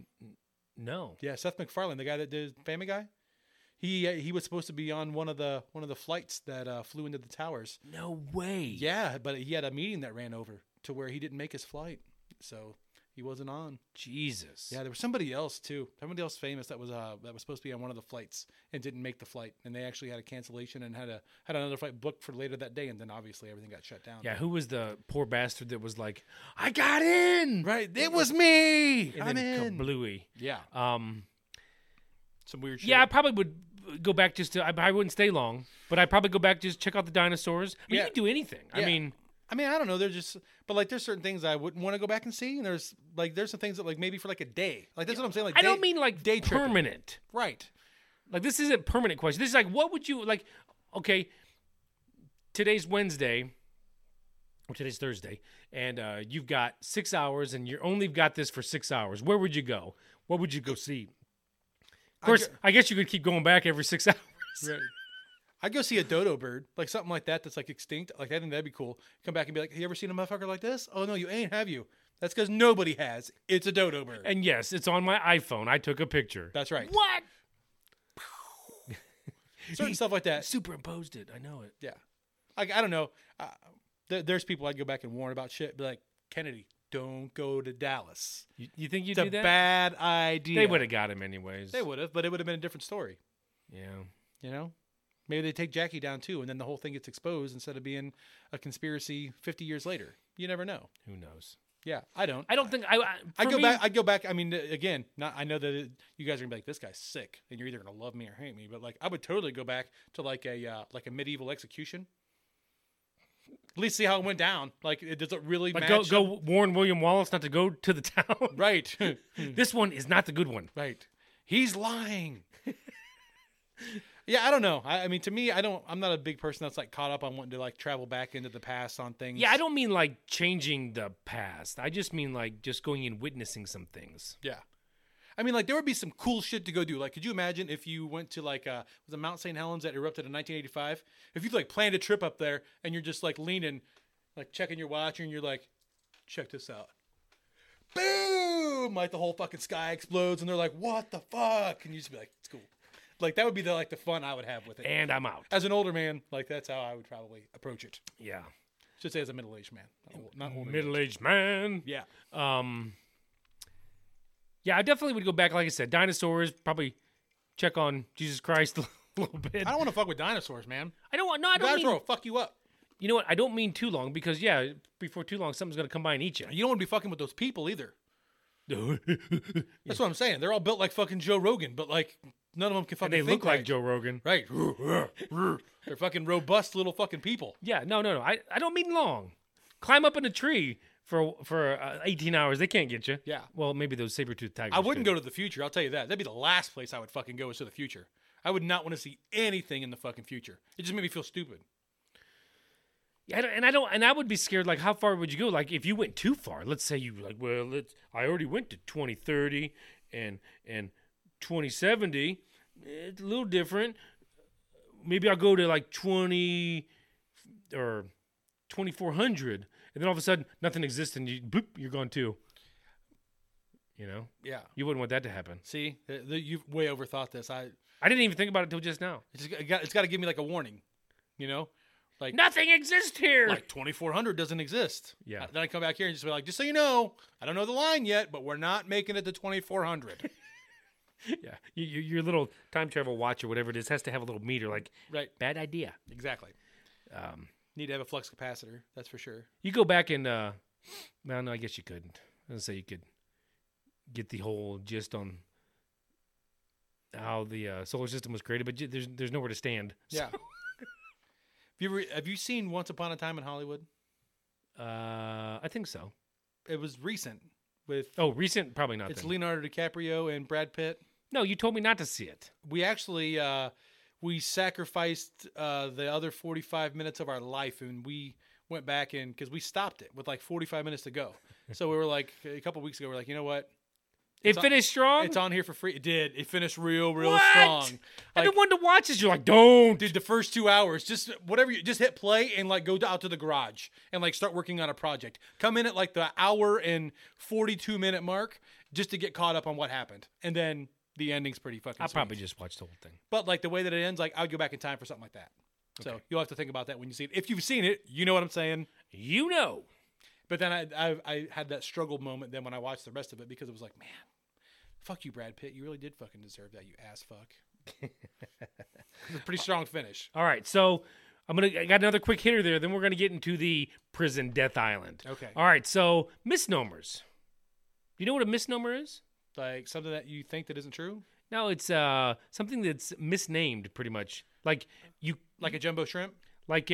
No. Yeah, Seth MacFarlane, the guy that did Family Guy. He was supposed to be on one of the flights that flew into the towers. No way. Yeah, but he had a meeting that ran over to where he didn't make his flight, so he wasn't on. Jesus. Yeah, there was somebody else too. Somebody else famous that was supposed to be on one of the flights and didn't make the flight, and they actually had a cancellation and had another flight booked for later that day, and then obviously everything got shut down. Yeah, who was the poor bastard that was like, I got in. Right, it was me. And I'm then in. kablooey. Yeah. Some weird shit. Yeah, I probably would go back just to. I wouldn't stay long, but I'd probably go back just check out the dinosaurs. I mean, you can do anything. Yeah. I mean, I don't know. They're just, but like, there's certain things I wouldn't want to go back and see, and there's some things that like maybe for like a day. Like that's what I'm saying. Like I don't mean like day permanent. Tripping. Right. Like this isn't permanent question. This is like, what would you like? Okay, today's Wednesday, or today's Thursday, and you've got 6 hours, and you're only got this for 6 hours. Where would you go? What would you go see? Of course, I guess you could keep going back every 6 hours. Right. I'd go see a dodo bird, like something like that that's like extinct. Like I think that'd be cool. Come back and be like, "Have you ever seen a motherfucker like this?" "Oh no, you ain't, have you?" That's because nobody has. It's a dodo bird. And yes, it's on my iPhone. I took a picture. That's right. What? Certain stuff like that. Superimposed it. I know it. Yeah. Like I don't know. There's people I'd go back and warn about shit. Be like, Kennedy, don't go to Dallas. You think you'd it's do that? It's a bad idea. They would have got him anyways. They would have, but it would have been a different story. Yeah. Maybe they take Jackie down too, and then the whole thing gets exposed instead of being a conspiracy 50 years later. You never know. Who knows? Yeah, I don't. I don't think I'd go back. I mean, again, I know that you guys are gonna be like, this guy's sick, and you're either gonna love me or hate me. But like, I would totally go back to like a medieval execution. At least see how it went down. Like, does it really match? Go warn William Wallace not to go to the town. Right. This one is not the good one. Right. He's lying. Yeah, I don't know. I mean, to me, I'm not a big person that's like caught up on wanting to like travel back into the past on things. Yeah, I don't mean like changing the past. I just mean like just going and witnessing some things. Yeah. I mean, like there would be some cool shit to go do. Like, could you imagine if you went to like, was it Mount St. Helens that erupted in 1985? If you like planned a trip up there and you're just like leaning, like checking your watch and you're like, check this out. Boom! Like the whole fucking sky explodes and they're like, what the fuck? And you just be like, it's cool. Like that would be the fun I would have with it. And I'm out. As an older man, like that's how I would probably approach it. Yeah. Should say as a middle-aged man, not older. Middle-aged man. Yeah. Yeah, I definitely would go back. Like I said, dinosaurs. Probably check on Jesus Christ a little bit. I don't want to fuck with dinosaurs, man. I don't want. No, I don't. Dinosaur will fuck you up. You know what? I don't mean too long because before too long, something's gonna come by and eat you. You don't want to be fucking with those people either. That's what I'm saying. They're all built like fucking Joe Rogan, but like none of them can fucking. And they think look like right. Joe Rogan, right? They're fucking robust little fucking people. Yeah, no. I don't mean long. Climb up in a tree for 18 hours. They can't get you. Yeah. Well, maybe those saber-toothed tigers. I wouldn't go to the future. I'll tell you that. That'd be the last place I would fucking go is to the future. I would not want to see anything in the fucking future. It just made me feel stupid. Yeah, and I would be scared. Like, how far would you go? Like, if you went too far, let's say you like, well, I already went to 2030 and 2070. It's a little different. Maybe I'll go to like 20 or 2400, and then all of a sudden nothing exists, and you're gone too. You know? Yeah. You wouldn't want that to happen. See, you've way overthought this. I didn't even think about it until just now. It's got to give me like a warning. You know? Like nothing exists here. Like 2400 doesn't exist. Yeah. Then I come back here and just be like, just so you know, I don't know the line yet, but we're not making it to 2400. Yeah, your little time travel watch or whatever it is has to have a little meter. Like, Right. bad idea. Exactly. Need to have a flux capacitor. That's for sure. You go back and, well, no, I guess you couldn't. I was gonna say you could get the whole gist on how the solar system was created, but there's nowhere to stand. Yeah. Have you seen Once Upon a Time in Hollywood? I think so. It was recent. With Recent, probably not. it's then. Leonardo DiCaprio and Brad Pitt. No, you told me not to see it. We actually we sacrificed the other 45 minutes of our life, and we went back in because we stopped it with like 45 minutes to go. So we were like, a couple weeks ago, we're like, you know what? It It's finished strong. It's on here for free. It did. It finished real What? strong. I've Like, been wanting to watch this. You're like, don't. dude, the first 2 hours, just whatever, just hit play and like go out to the garage and like start working on a project. Come in at like the hour and 42-minute mark just to get caught up on what happened, and then the ending's pretty fucking. I'll sweet. probably just watch the whole thing. But like the way that it ends, like I would go back in time for something like that. So you'll have to think about that when you see it. If you've seen it, you know what I'm saying. You know. But then I had that struggle moment then when I watched the rest of it because it was like, man, fuck you, Brad Pitt. You really did fucking deserve that, you ass fuck. It's a pretty strong finish. All right, so I got another quick hitter there. Then we're gonna get into the prison death island. Okay. All right, so misnomers. You know what a misnomer is? Like something that you think that isn't true, No, it's something that's misnamed, pretty much. Like like a jumbo shrimp. like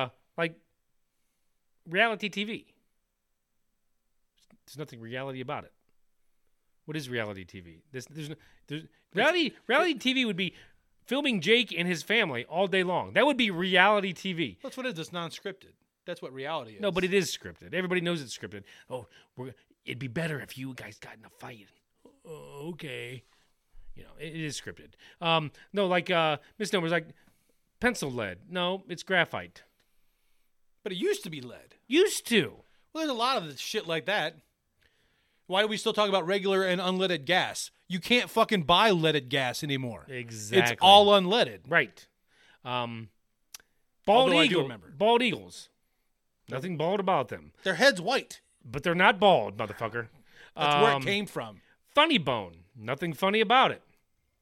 reality TV. There's nothing reality about it. What is reality TV? There's reality TV would be filming Jake and his family all day long. That would be reality TV. That's what it is. It's non-scripted. That's what reality is. No, but it is scripted. Everybody knows it's scripted. Oh, it'd be better if you guys got in a fight. Oh, okay. You know, it is scripted. No, like misnomers, like pencil lead. No, it's graphite. But it used to be lead. Used to. Well, there's a lot of shit like that. Why do we still talk about regular and unleaded gas? You can't fucking buy leaded gas anymore. Exactly. It's all unleaded. Right. Bald Although I do eagle. remember. Bald eagles. Nothing bald about them. Their head's white. But they're not bald, motherfucker. That's where it came from. Funny bone. Nothing funny about it.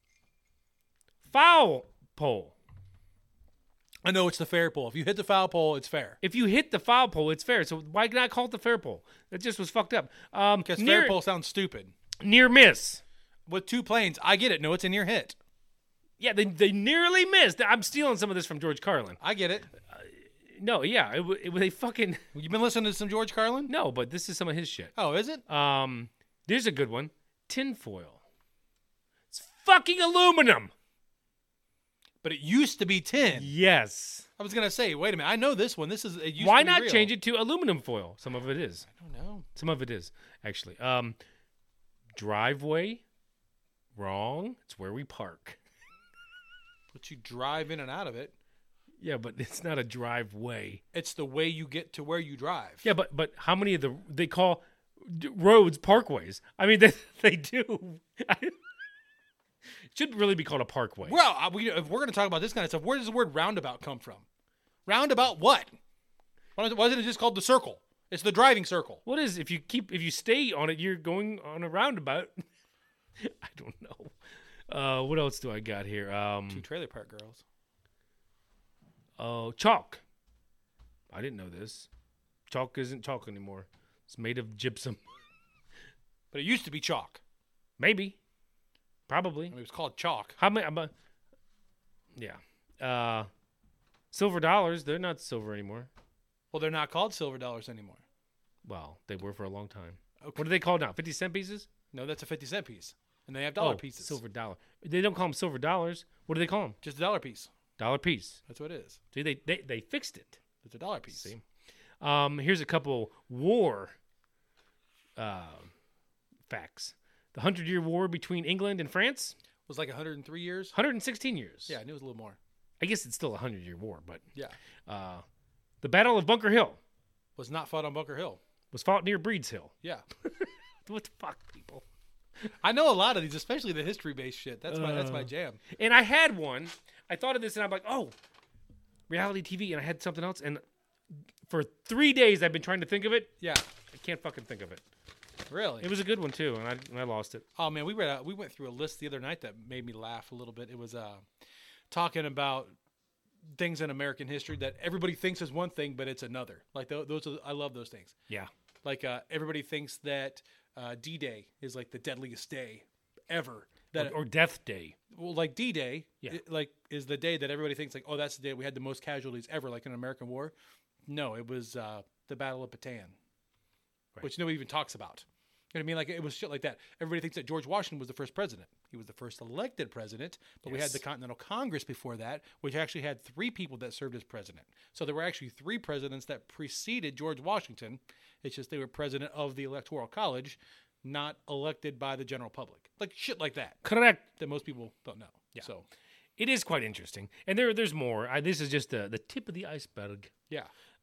Foul pole. I know it's the fair pole. If you hit the foul pole, it's fair. If you hit the foul pole, it's fair. So why not call it the fair pole? That just was fucked up. Because fair pole sounds stupid. Near miss. With two planes, I get it. No, it's a near hit. Yeah, they nearly missed. I'm stealing some of this from George Carlin. I get it. No, yeah, it was a fucking You been listening to some George Carlin? no, but this is some of his shit. Oh, is it? There's a good one. Tinfoil. It's fucking aluminum. But it used to be tin. Yes. I was gonna say, wait a minute. I know this one. This is. It used Why to be not real. change it to aluminum foil? Some of it is. I don't know. Some of it is actually. Driveway. Wrong. It's where we park. But you drive in and out of it. Yeah, but it's not a driveway. It's the way you get to where you drive. Yeah, but how many of they call roads parkways? I mean, they do. It should really be called a parkway. Well, if we're going to talk about this kind of stuff, where does the word roundabout come from? Roundabout what? Why wasn't it just called the circle? It's the driving circle. What is if you stay on it, you're going on a roundabout. I don't know. What else do I got here? Two trailer park girls. Oh, chalk. I didn't know this. Chalk isn't chalk anymore. It's made of gypsum. But it used to be chalk. Maybe. Probably. I mean, it was called chalk. How many? Yeah. Silver dollars. They're not silver anymore. Well, they're not called silver dollars anymore. Well, they were for a long time. Okay. What are they called now? 50-cent pieces? No, that's a 50-cent piece. And they have dollar pieces. Silver dollar. They don't call them silver dollars. What do they call them? Just a dollar piece. Dollar piece. That's what it is. See, they fixed it. It's a dollar piece. See? Here's a couple war facts. The 100-Year War between England and France? It was like 103 years? 116 years. Yeah, I knew it was a little more. I guess it's still a 100-year war, but Yeah. the Battle of Bunker Hill Was not fought on Bunker Hill. was fought near Breeds Hill. Yeah. What the fuck, people? I know a lot of these, especially the history-based shit. That's my jam. And I had one. I thought of this, and I'm like, oh, reality TV, and I had something else, and for 3 days I've been trying to think of it. Yeah. I can't fucking think of it. Really? It was a good one too, and I lost it. Oh man, we went through a list the other night that made me laugh a little bit. It was talking about things in American history that everybody thinks is one thing, but it's another. Like I love those things. Yeah. Like everybody thinks that D-Day is like the deadliest day ever. That Or Death Day. well, like D-Day, Yeah. is the day that everybody thinks like, oh, that's the day we had the most casualties ever, like in an American war. No, it was the Battle of Bataan, which nobody even talks about. You know what I mean? Like it was shit like that. Everybody thinks that George Washington was the first president. He was the first elected president, but we had the Continental Congress before that, which actually had 3 people that served as president. So there were actually 3 presidents that preceded George Washington. It's just they were president of the Electoral College, not elected by the general public. Like shit like that. Correct. That most people don't know. Yeah. So, It is quite interesting, and there's more. This is just the tip of the iceberg. yeah.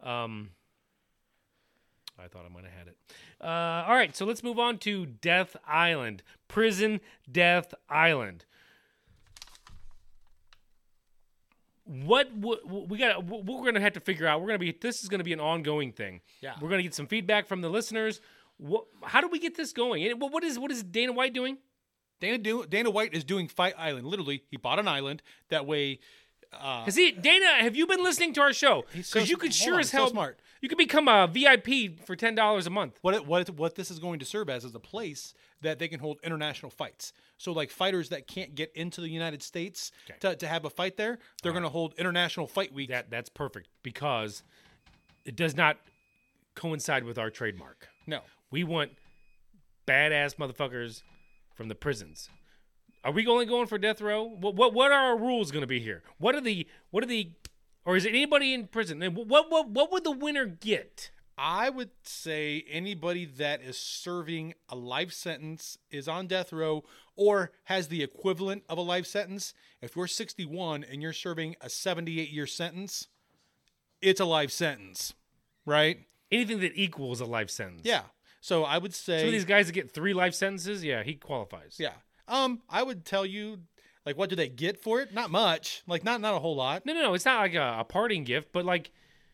I thought I might have had it. All right, so let's move on to Death Island. Prison Death Island. We're going to have to figure out. This is going to be an ongoing thing. Yeah. We're going to get some feedback from the listeners. How do we get this going? And what is Dana White doing? Dana White is doing Fight Island. Literally, he bought an island. That way, Dana, have you been listening to our show? Because you could sure as hell smart. You could become a VIP for $10 a month. What this is going to serve as is a place that they can hold international fights. So like fighters that can't get into the United States to have a fight there, they're going to hold International Fight Week. That's perfect because it does not coincide with our trademark. No. We want badass motherfuckers from the prisons. Are we only going for death row? What are our rules going to be here? What are the or is it anybody in prison? And what would the winner get? I would say anybody that is serving a life sentence is on death row or has the equivalent of a life sentence. If you're 61 and you're serving a 78-year sentence, it's a life sentence, right? Anything that equals a life sentence. Yeah. So I would say some of these guys that get 3 life sentences, yeah, he qualifies. Yeah. I would tell you, like, what do they get for it? Not much. Like, not a whole lot. No. It's not like a parting gift, but like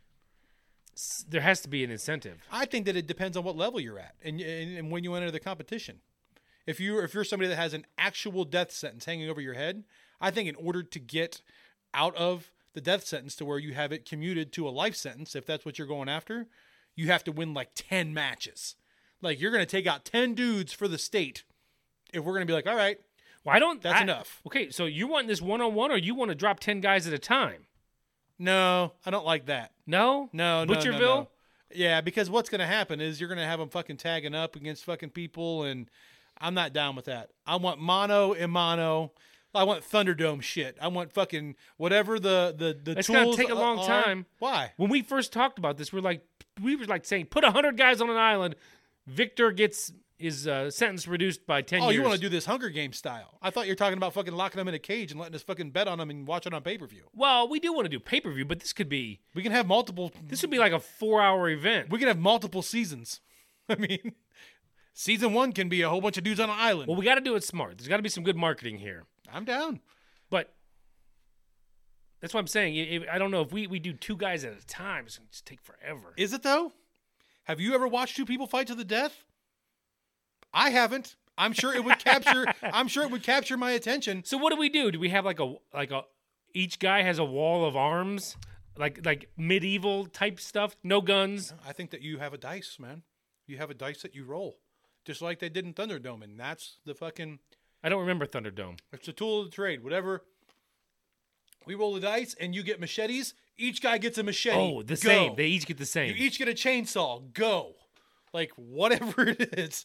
there has to be an incentive. I think that it depends on what level you're at and when you enter the competition. If you're somebody that has an actual death sentence hanging over your head, I think in order to get out of the death sentence to where you have it commuted to a life sentence, if that's what you're going after, you have to win like 10 matches. Like, you're going to take out 10 dudes for the state. If we're going to be like, all right, well, that's enough. Okay, so you want this one-on-one or you want to drop 10 guys at a time? No, I don't like that. No? No. Butcherville? No. Yeah, because what's going to happen is you're going to have them fucking tagging up against fucking people, and I'm not down with that. I want mano a mano. I want Thunderdome shit. I want fucking whatever the It's tools going to take a long are. time. Why? When we first talked about this, we were like saying, put 100 guys on an island. Victor gets his sentence reduced by 10 years. Oh, you want to do this Hunger Games style? I thought you were talking about fucking locking them in a cage and letting us fucking bet on them and watch it on pay-per-view. Well, we do want to do pay-per-view, but this We can have multiple. This would be like a 4-hour event. We can have multiple seasons. I mean, season 1 can be a whole bunch of dudes on an island. Well, we got to do it smart. There's got to be some good marketing here. I'm down. But that's what I'm saying. I don't know if we do 2 guys at a time. It's going to just take forever. Is it though? Have you ever watched 2 people fight to the death? I haven't. I'm sure it would capture. I'm sure it would capture my attention. So what do we do? Do we have like a each guy has a wall of arms, like medieval type stuff? No guns. I think that you have a dice, man. You have a dice that you roll, just like they did in Thunderdome, and that's the fucking. I don't remember Thunderdome. It's a tool of the trade. Whatever. We roll the dice, and you get machetes. Each guy gets a machete. Oh, the Go. same. They each get the same. You each get a chainsaw. Go. Like whatever it is.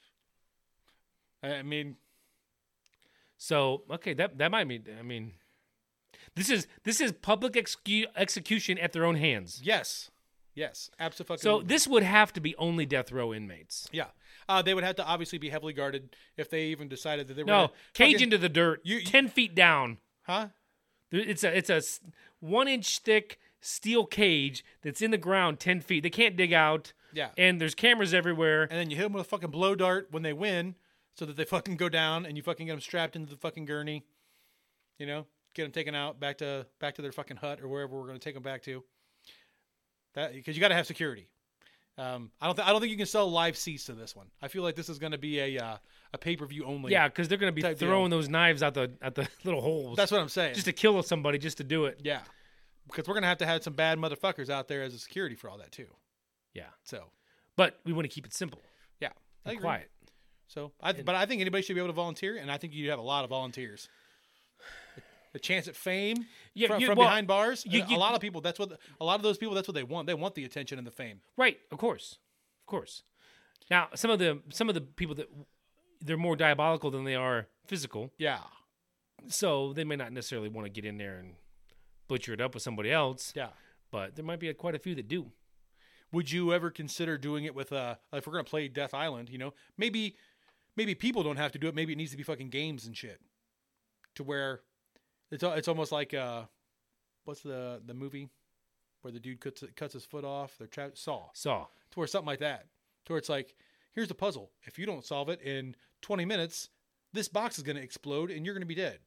I mean, so okay, that might mean. I mean, this is public execution at their own hands. yes, absolutely. So this would have to be only death row inmates. Yeah, they would have to obviously be heavily guarded if they even decided that they were. No, gonna cage fucking- into the dirt, 10 feet down. Huh? It's a 1-inch thick steel cage that's in the ground 10 feet. They can't dig out. Yeah. And there's cameras everywhere. And then you hit them with a fucking blow dart when they win, so that they fucking go down, and you fucking get them strapped into the fucking gurney. You know, get them taken out back to their fucking hut or wherever we're going to take them back to. That because you got to have security. I don't think you can sell live seats to this one. I feel like this is going to be a pay-per-view only. Yeah, because they're going to be type throwing deal. those knives out the little holes. That's what I'm saying. Just to kill somebody, just to do it. Yeah, because we're going to have some bad motherfuckers out there as a security for all that too. Yeah. So, But we want to keep it simple yeah, I and agree. quiet. So, but I think anybody should be able to volunteer, and I think you have a lot of volunteers. The chance at fame from behind bars. A lot of people. A lot of those people. That's what they want. They want the attention and the fame. Right, of course. Now, some of the people that they're more diabolical than they are physical. Yeah. So they may not necessarily want to get in there and butcher it up with somebody else. Yeah. But there might be quite a few that do. Would you ever consider doing it with if we're gonna play Death Island? Maybe people don't have to do it. Maybe it needs to be fucking games and shit, to where it's almost like what's the movie where the dude cuts his foot off? Saw. To where something like that. To where it's like, here's the puzzle. If you don't solve it in 20 minutes, this box is gonna explode and you're gonna be dead.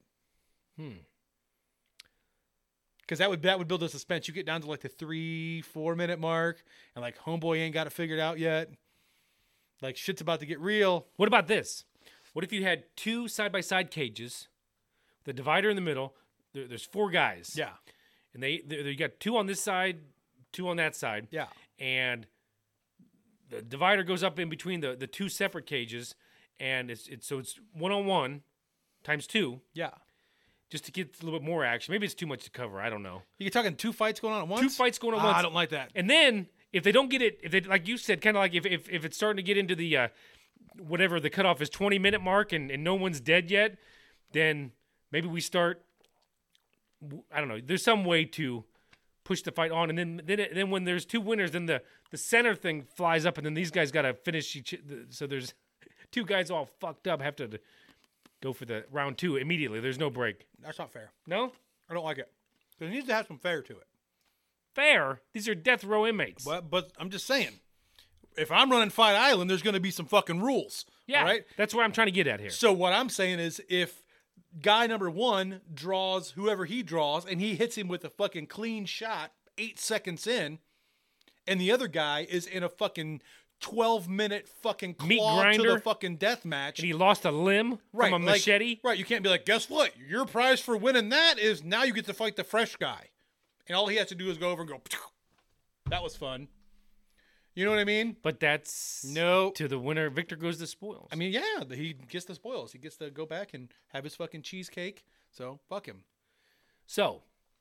Because that would build a suspense. You get down to like the 3-4 minute mark, and like homeboy ain't got it figured out yet. Like shit's about to get real. What about this? What if you had 2 side-by-side cages, the divider in the middle? There's 4 guys. Yeah, and you got 2 on this side, 2 on that side. Yeah, and the divider goes up in between the 2 separate cages, and it's 1-on-1 times 2. Yeah. Just to get a little bit more action. Maybe it's too much to cover. I don't know. You're talking 2 fights going on at once? 2 fights going on at once. I don't like that. And then, if they don't get it, if they, like you said, kind of like if it's starting to get into the, whatever the cutoff is, 20-minute mark and no one's dead yet, then maybe we start, I don't know, there's some way to push the fight on. And then when there's 2 winners, then the center thing flies up, and then these guys got to finish so there's 2 guys all fucked up have to go for the round 2 immediately. There's no break. That's not fair. No? I don't like it. There needs to have some fair to it. Fair? These are death row inmates. But I'm just saying, if I'm running Fight Island, there's going to be some fucking rules. Yeah, all right? That's what I'm trying to get at here. So what I'm saying is, if guy number 1 draws whoever he draws, and he hits him with a fucking clean shot 8 seconds in, and the other guy is in a fucking 12-minute fucking Meat claw to grinder. the fucking death match. And he lost a limb from a machete. Right, you can't be like, guess what? Your prize for winning that is now you get to fight the fresh guy. And all he has to do is go over and go, phew. That was fun. You know what I mean? But that's No. to the winner. Victor goes the spoils. I mean, yeah, he gets the spoils. He gets to go back and have his fucking cheesecake. So, fuck him. So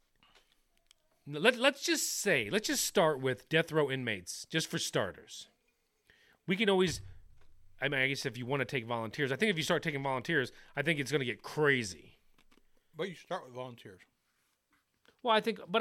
let's just start with death row inmates, just for starters. We can always, I mean, I guess if you want to take volunteers, I think if you start taking volunteers, I think it's going to get crazy. But you start with volunteers. Well, I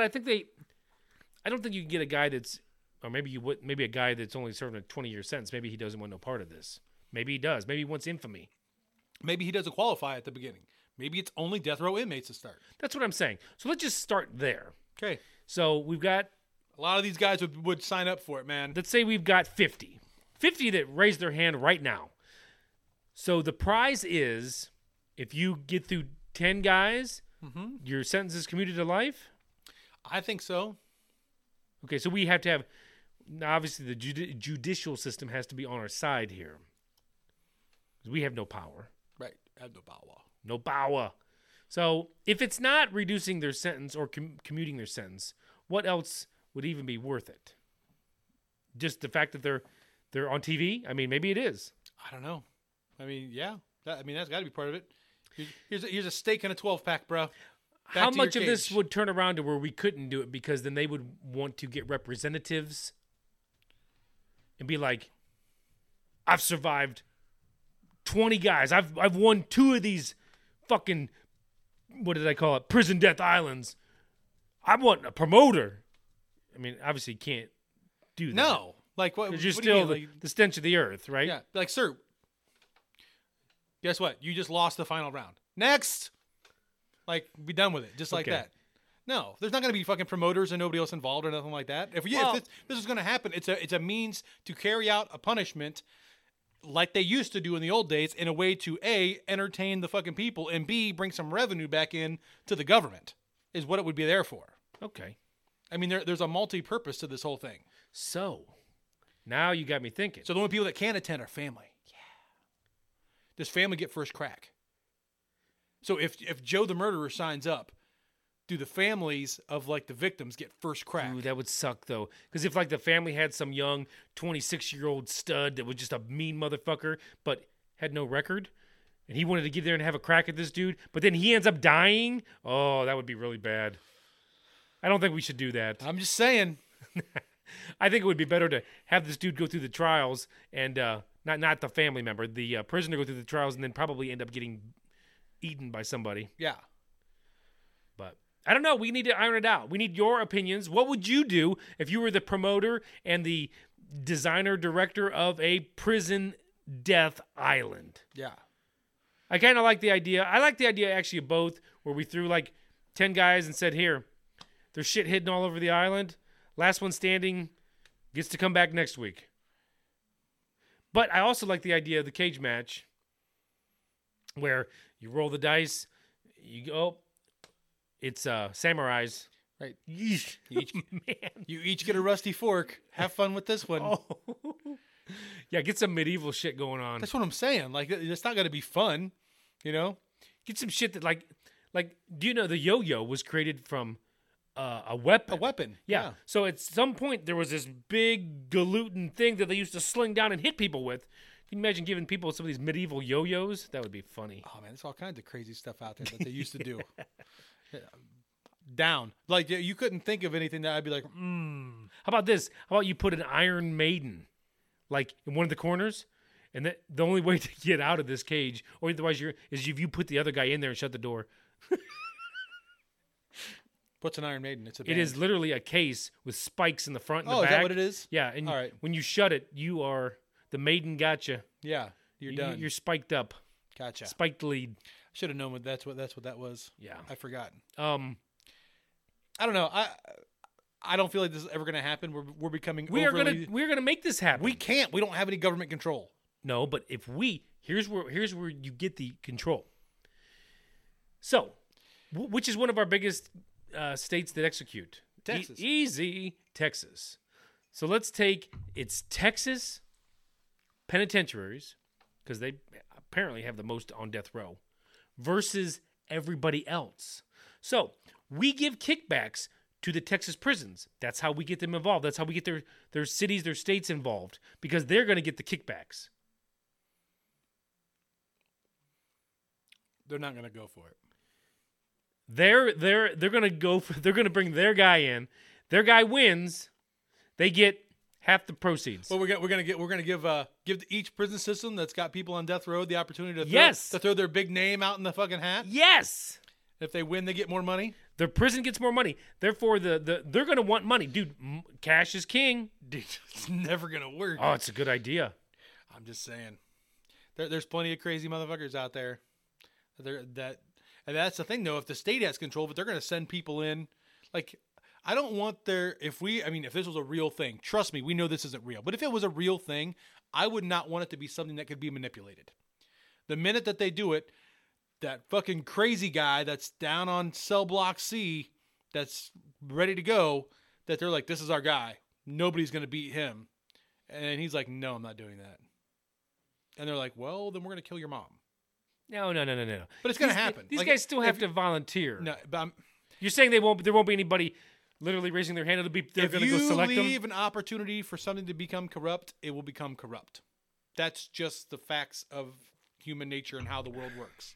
don't think you can get a guy that's, or maybe a guy that's only serving a 20-year sentence. Maybe he doesn't want no part of this. Maybe he does. Maybe he wants infamy. Maybe he doesn't qualify at the beginning. Maybe it's only death row inmates to start. That's what I'm saying. So let's just start there. Okay. So we've got, A lot of these guys would sign up for it, man. let's say we've got 50 that raise their hand right now. So the prize is, if you get through 10 guys, your sentence is commuted to life? I think so. Okay, so we have to have, now obviously the judicial system has to be on our side here. 'Cause we have no power. Right. I have no power. No power. So if it's not reducing their sentence or commuting their sentence, what else would even be worth it? Just the fact that they're on TV? I mean, maybe it is. I don't know. I mean, yeah. That's got to be part of it. Here's a steak and a 12-pack, bro. How much of this would turn around to where we couldn't do it because then they would want to get representatives and be like, I've survived 20 guys. I've won 2 of these fucking, what did I call it? Prison Death Islands. I want a promoter. I mean, obviously you can't do that. No. Like, what? Because you're what do you still mean? the stench of the earth, right? Yeah. Like, sir, guess what? You just lost the final round. Next. Like, be done with it. Just like Okay. that. No, there's not going to be fucking promoters and nobody else involved or nothing like that. If this is going to happen, it's a means to carry out a punishment like they used to do in the old days in a way to A, entertain the fucking people, and B, bring some revenue back in to the government is what it would be there for. Okay. I mean, there's a multi-purpose to this whole thing. So, Now you got me thinking. So the only people that can attend are family. Yeah. Does family get first crack? So if Joe the murderer signs up, do the families of like the victims get first crack? Ooh, that would suck though, because if like the family had some young 26-year-old stud that was just a mean motherfucker, but had no record, and he wanted to get there and have a crack at this dude, but then he ends up dying. Oh, that would be really bad. I don't think we should do that. I'm just saying. I think it would be better to have this dude go through the trials and not the family member, the prisoner go through the trials and then probably end up getting eaten by somebody. Yeah. But I don't know. We need to iron it out. We need your opinions. What would you do if you were the promoter and the designer director of a prison death island? Yeah. I kind of like the idea. I like the idea actually of both, where we threw like 10 guys and said, here, there's shit hidden all over the island. Last one standing gets to come back next week. But I also like the idea of the cage match where you roll the dice, you go, it's samurais. Right. Yeesh. You each get a rusty fork. Have fun with this one. Oh. Yeah, get some medieval shit going on. That's what I'm saying. Like, it's not going to be fun, you know? Get some shit that like, do you know the yo-yo was created from a weapon? A weapon. Yeah. So at some point there was this big Galutin thing that they used to sling down and hit people with. Can you imagine giving people some of these medieval yo-yos? That would be funny. Oh man, there's all kinds of crazy stuff out there that they used to do. Yeah. Down. Like you couldn't think of anything that I'd be like, How about this? How about you put an Iron Maiden like in one of the corners? And the only way to get out of this cage, or otherwise is if you put the other guy in there and shut the door. What's an Iron Maiden? It's a It band. is literally a case with spikes in the front and the Oh, back. is that what it is? Yeah, and All right. when you shut it, you are the maiden gotcha. Yeah, you're done. You're spiked up, Gotcha. spiked lead. Should have known that's what that was. Yeah. I forgot. I I don't know. I don't feel like this is ever going to happen. We're becoming we're overly... gonna make this happen. We can't. We don't have any government control. No, but if here's where you get the control. So, which is one of our biggest states that execute? Texas. Easy, Texas. So let's take it's Texas penitentiaries, because they apparently have the most on death row, versus everybody else. So we give kickbacks to the Texas prisons. That's how we get them involved. That's how we get their cities, their states involved, because they're going to get the kickbacks. They're not going to go for it. They're going to go for, they're going to bring their guy in. Their guy wins. They get half the proceeds. Well, we're gonna give each prison system that's got people on death row the opportunity to throw their big name out in the fucking hat. Yes. If they win, they get more money. Their prison gets more money. Therefore, they're going to want money. Dude, cash is king. Dude, it's never going to work. Oh, it's a good idea. I'm just saying. There's plenty of crazy motherfuckers out there. And that's the thing, though. If the state has control of it, they're going to send people in. Like, I don't want if this was a real thing, trust me, we know this isn't real. But if it was a real thing, I would not want it to be something that could be manipulated. The minute that they do it, that fucking crazy guy that's down on cell block C that's ready to go, that they're like, this is our guy. Nobody's going to beat him. And he's like, no, I'm not doing that. And they're like, well, then we're going to kill your mom. No. But it's going to happen. These guys still have to volunteer. No, but you're saying there won't be anybody literally raising their hand. They're going to go select them? If you leave an opportunity for something to become corrupt, it will become corrupt. That's just the facts of human nature and how the world works.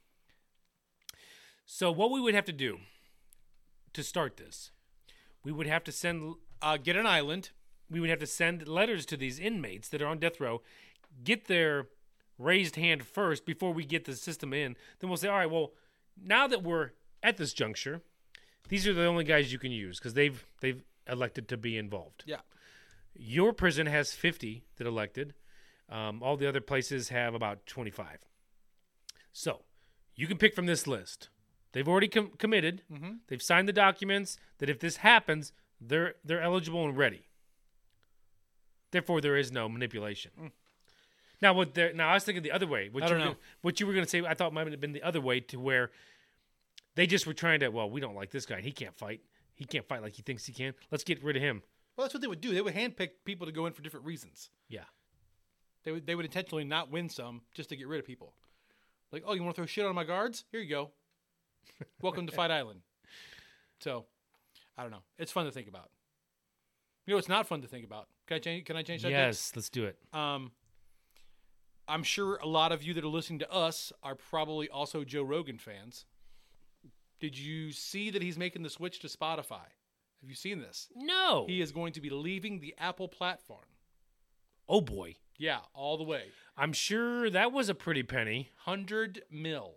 So what we would have to do to start this, we would have to send... get an island. We would have to send letters to these inmates that are on death row, get their raised hand first before we get the system in. Then we'll say, all right, well, now that we're at this juncture, these are the only guys you can use because they've elected to be involved. Yeah. Your prison has 50 that elected. All the other places have about 25. So you can pick from this list. They've already committed. Mm-hmm. They've signed the documents that if this happens, they're eligible and ready. Therefore, there is no manipulation. Now, I was thinking the other way. What you were going to say, I thought might have been the other way, to where they just were trying to. Well, we don't like this guy. He can't fight. He can't fight like he thinks he can. Let's get rid of him. Well, that's what they would do. They would handpick people to go in for different reasons. Yeah. They would intentionally not win some just to get rid of people. Like, oh, you want to throw shit on my guards? Here you go. Welcome to Fight Island. So, I don't know. It's fun to think about. You know, it's not fun to think about. Can I change subject? Yes, let's do it. I'm sure a lot of you that are listening to us are probably also Joe Rogan fans. Did you see that he's making the switch to Spotify? Have you seen this? No. He is going to be leaving the Apple platform. Oh, boy. Yeah, all the way. I'm sure that was a pretty penny. 100 mil.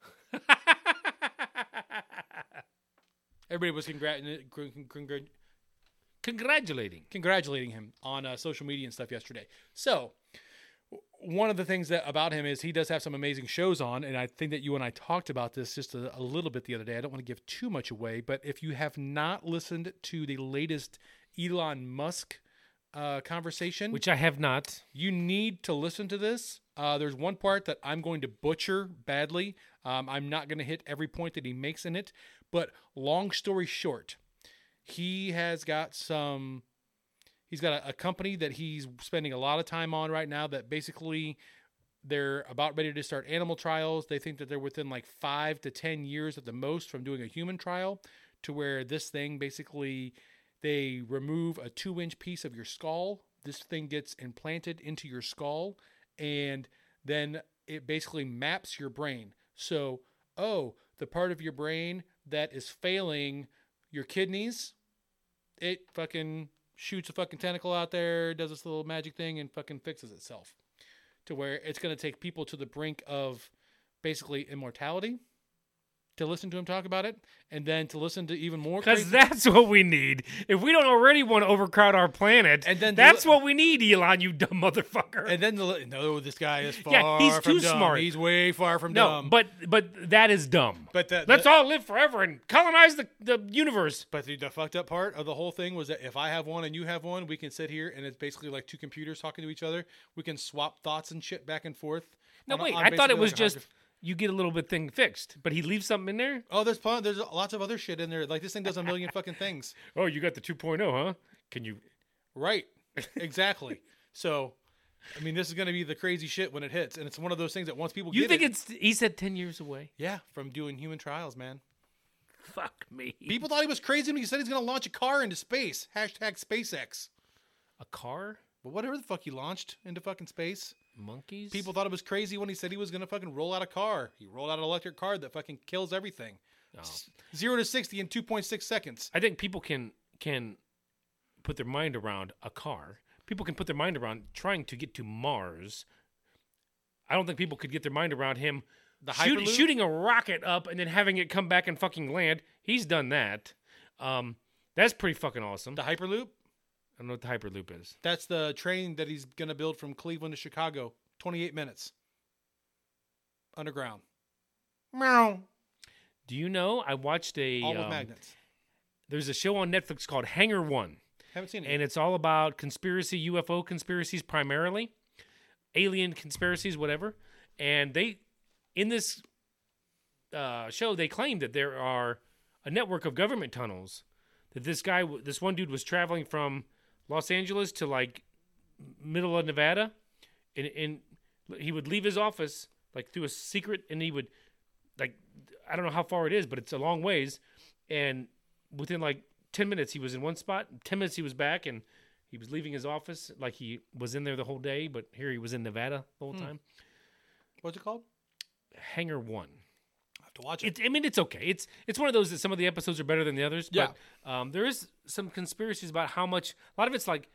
Everybody was congratulating him on social media and stuff yesterday. So, one of the things that about him is he does have some amazing shows on, and I think that you and I talked about this just a little bit the other day. I don't want to give too much away, but if you have not listened to the latest Elon Musk conversation, Which I have not. you need to listen to this. There's one part that I'm going to butcher badly. I'm not going to hit every point that he makes in it, but long story short, he has got he's got a company that he's spending a lot of time on right now that basically they're about ready to start animal trials. They think that they're within like 5 to 10 years at the most from doing a human trial, to where this thing basically, they remove a 2-inch piece of your skull. This thing gets implanted into your skull, and then it basically maps your brain. So, the part of your brain that is failing your kidneys, it fucking shoots a fucking tentacle out there, does this little magic thing, and fucking fixes itself. To where it's going to take people to the brink of basically immortality to listen to him talk about it, and then to listen to even more Because crazy. that's what we need. If we don't already want to overcrowd our planet, And then that's what we need, Elon, you dumb motherfucker. And then no, this guy is far Yeah, he's from too dumb. smart. He's way far from no, dumb. but that is dumb. But Let's all live forever and colonize the universe. But the fucked up part of the whole thing was that if I have one and you have one, we can sit here and it's basically like two computers talking to each other. We can swap thoughts and shit back and forth. No, on- wait, on I thought it basically was like a just hard- you get a little bit thing fixed, but he leaves something in there? Oh, there's lots of other shit in there. Like this thing does a million fucking things. Oh, you got the 2.0, huh? Can you... Right. Exactly. So, I mean, this is going to be the crazy shit when it hits. And it's one of those things that once people You get think it, it's... He said 10 years away? yeah, from doing human trials, man. Fuck me. People thought he was crazy when he said he's going to launch a car into space. Hashtag SpaceX. A car? But whatever the fuck he launched into fucking space. Monkeys? People thought it was crazy when he said he was going to fucking roll out a car. He rolled out an electric car that fucking kills everything. Oh. 0 to 60 in 2.6 seconds. I think people can put their mind around a car. People can put their mind around trying to get to Mars. I don't think people could get their mind around him Hyperloop? shooting a rocket up and then having it come back and fucking land. He's done that. That's pretty fucking awesome. The Hyperloop? I don't know what the Hyperloop is. That's the train that he's going to build from Cleveland to Chicago. 28 minutes. Underground. Meow. Do you know, I watched All with magnets. There's a show on Netflix called Hangar One. Haven't seen it. And it's all about conspiracy, UFO conspiracies primarily, alien conspiracies, whatever. And they, in this show, they claim that there are a network of government tunnels that this one dude was traveling from Los Angeles to like middle of Nevada, and he would leave his office like through a secret, and he would like, I don't know how far it is, but it's a long ways, and within like 10 minutes he was in one spot, 10 minutes he was back, and he was leaving his office like he was in there the whole day, but here he was in Nevada the whole time. What's it called? Hangar One. I have to watch it. I mean, it's okay. It's one of those that some of the episodes are better than the others. Yeah. But there is some conspiracies about how much. A lot of it's like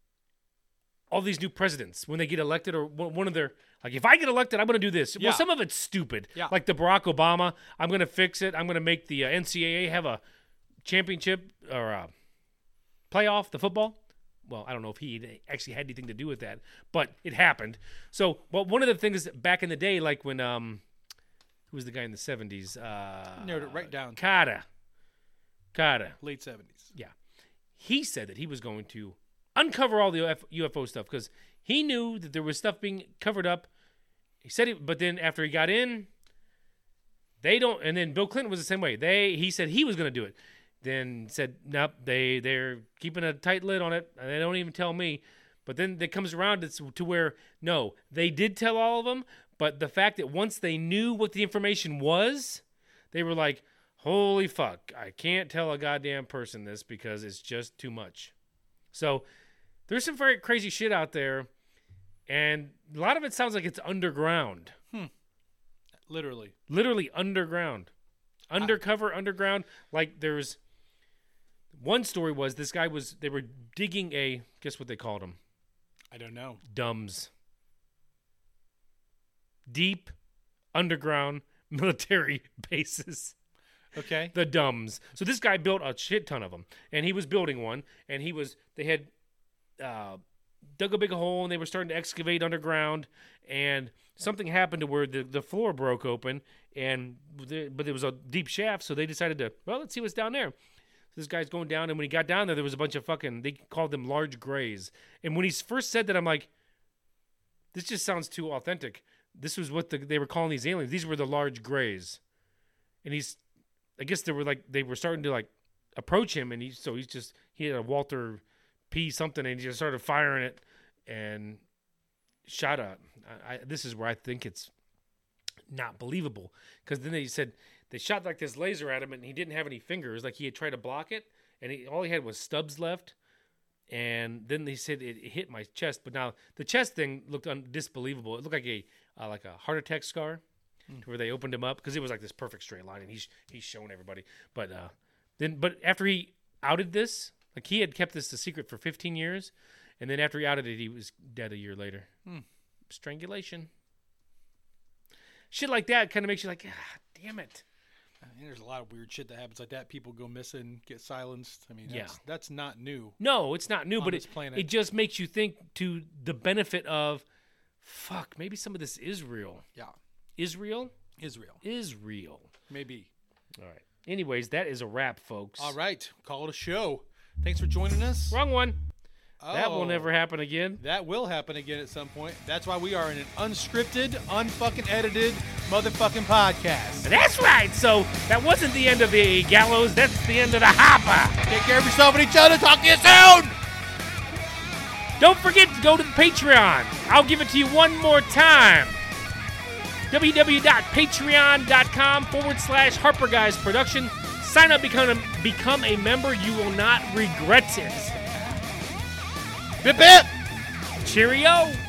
all these new presidents when they get elected, or one of their like, if I get elected, I'm going to do this. Yeah. Well, some of it's stupid. Yeah. Like the Barack Obama, I'm going to fix it. I'm going to make the NCAA have a championship or a playoff, the football. Well, I don't know if he actually had anything to do with that, but it happened. So, well, one of the things back in the day, like when who was the guy in the 70s? Narrowed it right down. Carter. Late 70s. Yeah. He said that he was going to uncover all the UFO stuff because he knew that there was stuff being covered up. He said but then after he got in, they don't, and then Bill Clinton was the same way. He said he was going to do it. then said, nope, they're keeping a tight lid on it, and they don't even tell me. But then it comes around to where, no, they did tell all of them, but the fact that once they knew what the information was, they were like, holy fuck, I can't tell a goddamn person this because it's just too much. So there's some very crazy shit out there, and a lot of it sounds like it's underground. Literally underground. Undercover, underground. Like there's one story was this guy they were digging guess what they called them? I don't know. DUMBs. Deep underground military bases. Okay. The DUMBs. So this guy built a shit ton of them, and he was building one, and they had dug a big hole, and they were starting to excavate underground, and something happened to where the floor broke open, but there was a deep shaft, so they decided let's see what's down there. So this guy's going down, and when he got down there was a bunch of they called them large grays. And when he first said that, I'm like, this just sounds too authentic. This was what they were calling these aliens. These were the large grays. And I guess they were starting to approach him, and he had a Walter P something, and he just started firing it and shot this is where I think it's not believable, because then they said they shot this laser at him, and he didn't have any fingers, like he had tried to block it, and all he had was stubs left. And then they said it hit my chest, but now the chest thing looked disbelievable. It looked like a heart attack scar, to where they opened him up, because it was like this perfect straight line, and he's showing everybody. But after he outed this, he had kept this a secret for 15 years, and then after he outed it, he was dead a year later. Strangulation. Shit like that kind of makes you like, damn it. I mean, there's a lot of weird shit that happens like that. People go missing, get silenced. I mean, that's not new. No, it's not new, but it just makes you think to the benefit of, fuck, maybe some of this is real. Yeah. Israel? Is real. Maybe. All right. Anyways, that is a wrap, folks. All right. Call it a show. Thanks for joining us. Wrong one. Oh, that will never happen again. That will happen again at some point. That's why we are in an unscripted, unfucking edited motherfucking podcast. That's right. So that wasn't the end of the gallows. That's the end of the hopper. Take care of yourself and each other. Talk to you soon. Don't forget to go to the Patreon. I'll give it to you one more time. www.patreon.com/Harper Guys Production. Sign up, become a member. You will not regret it. Bip, bip. Cheerio.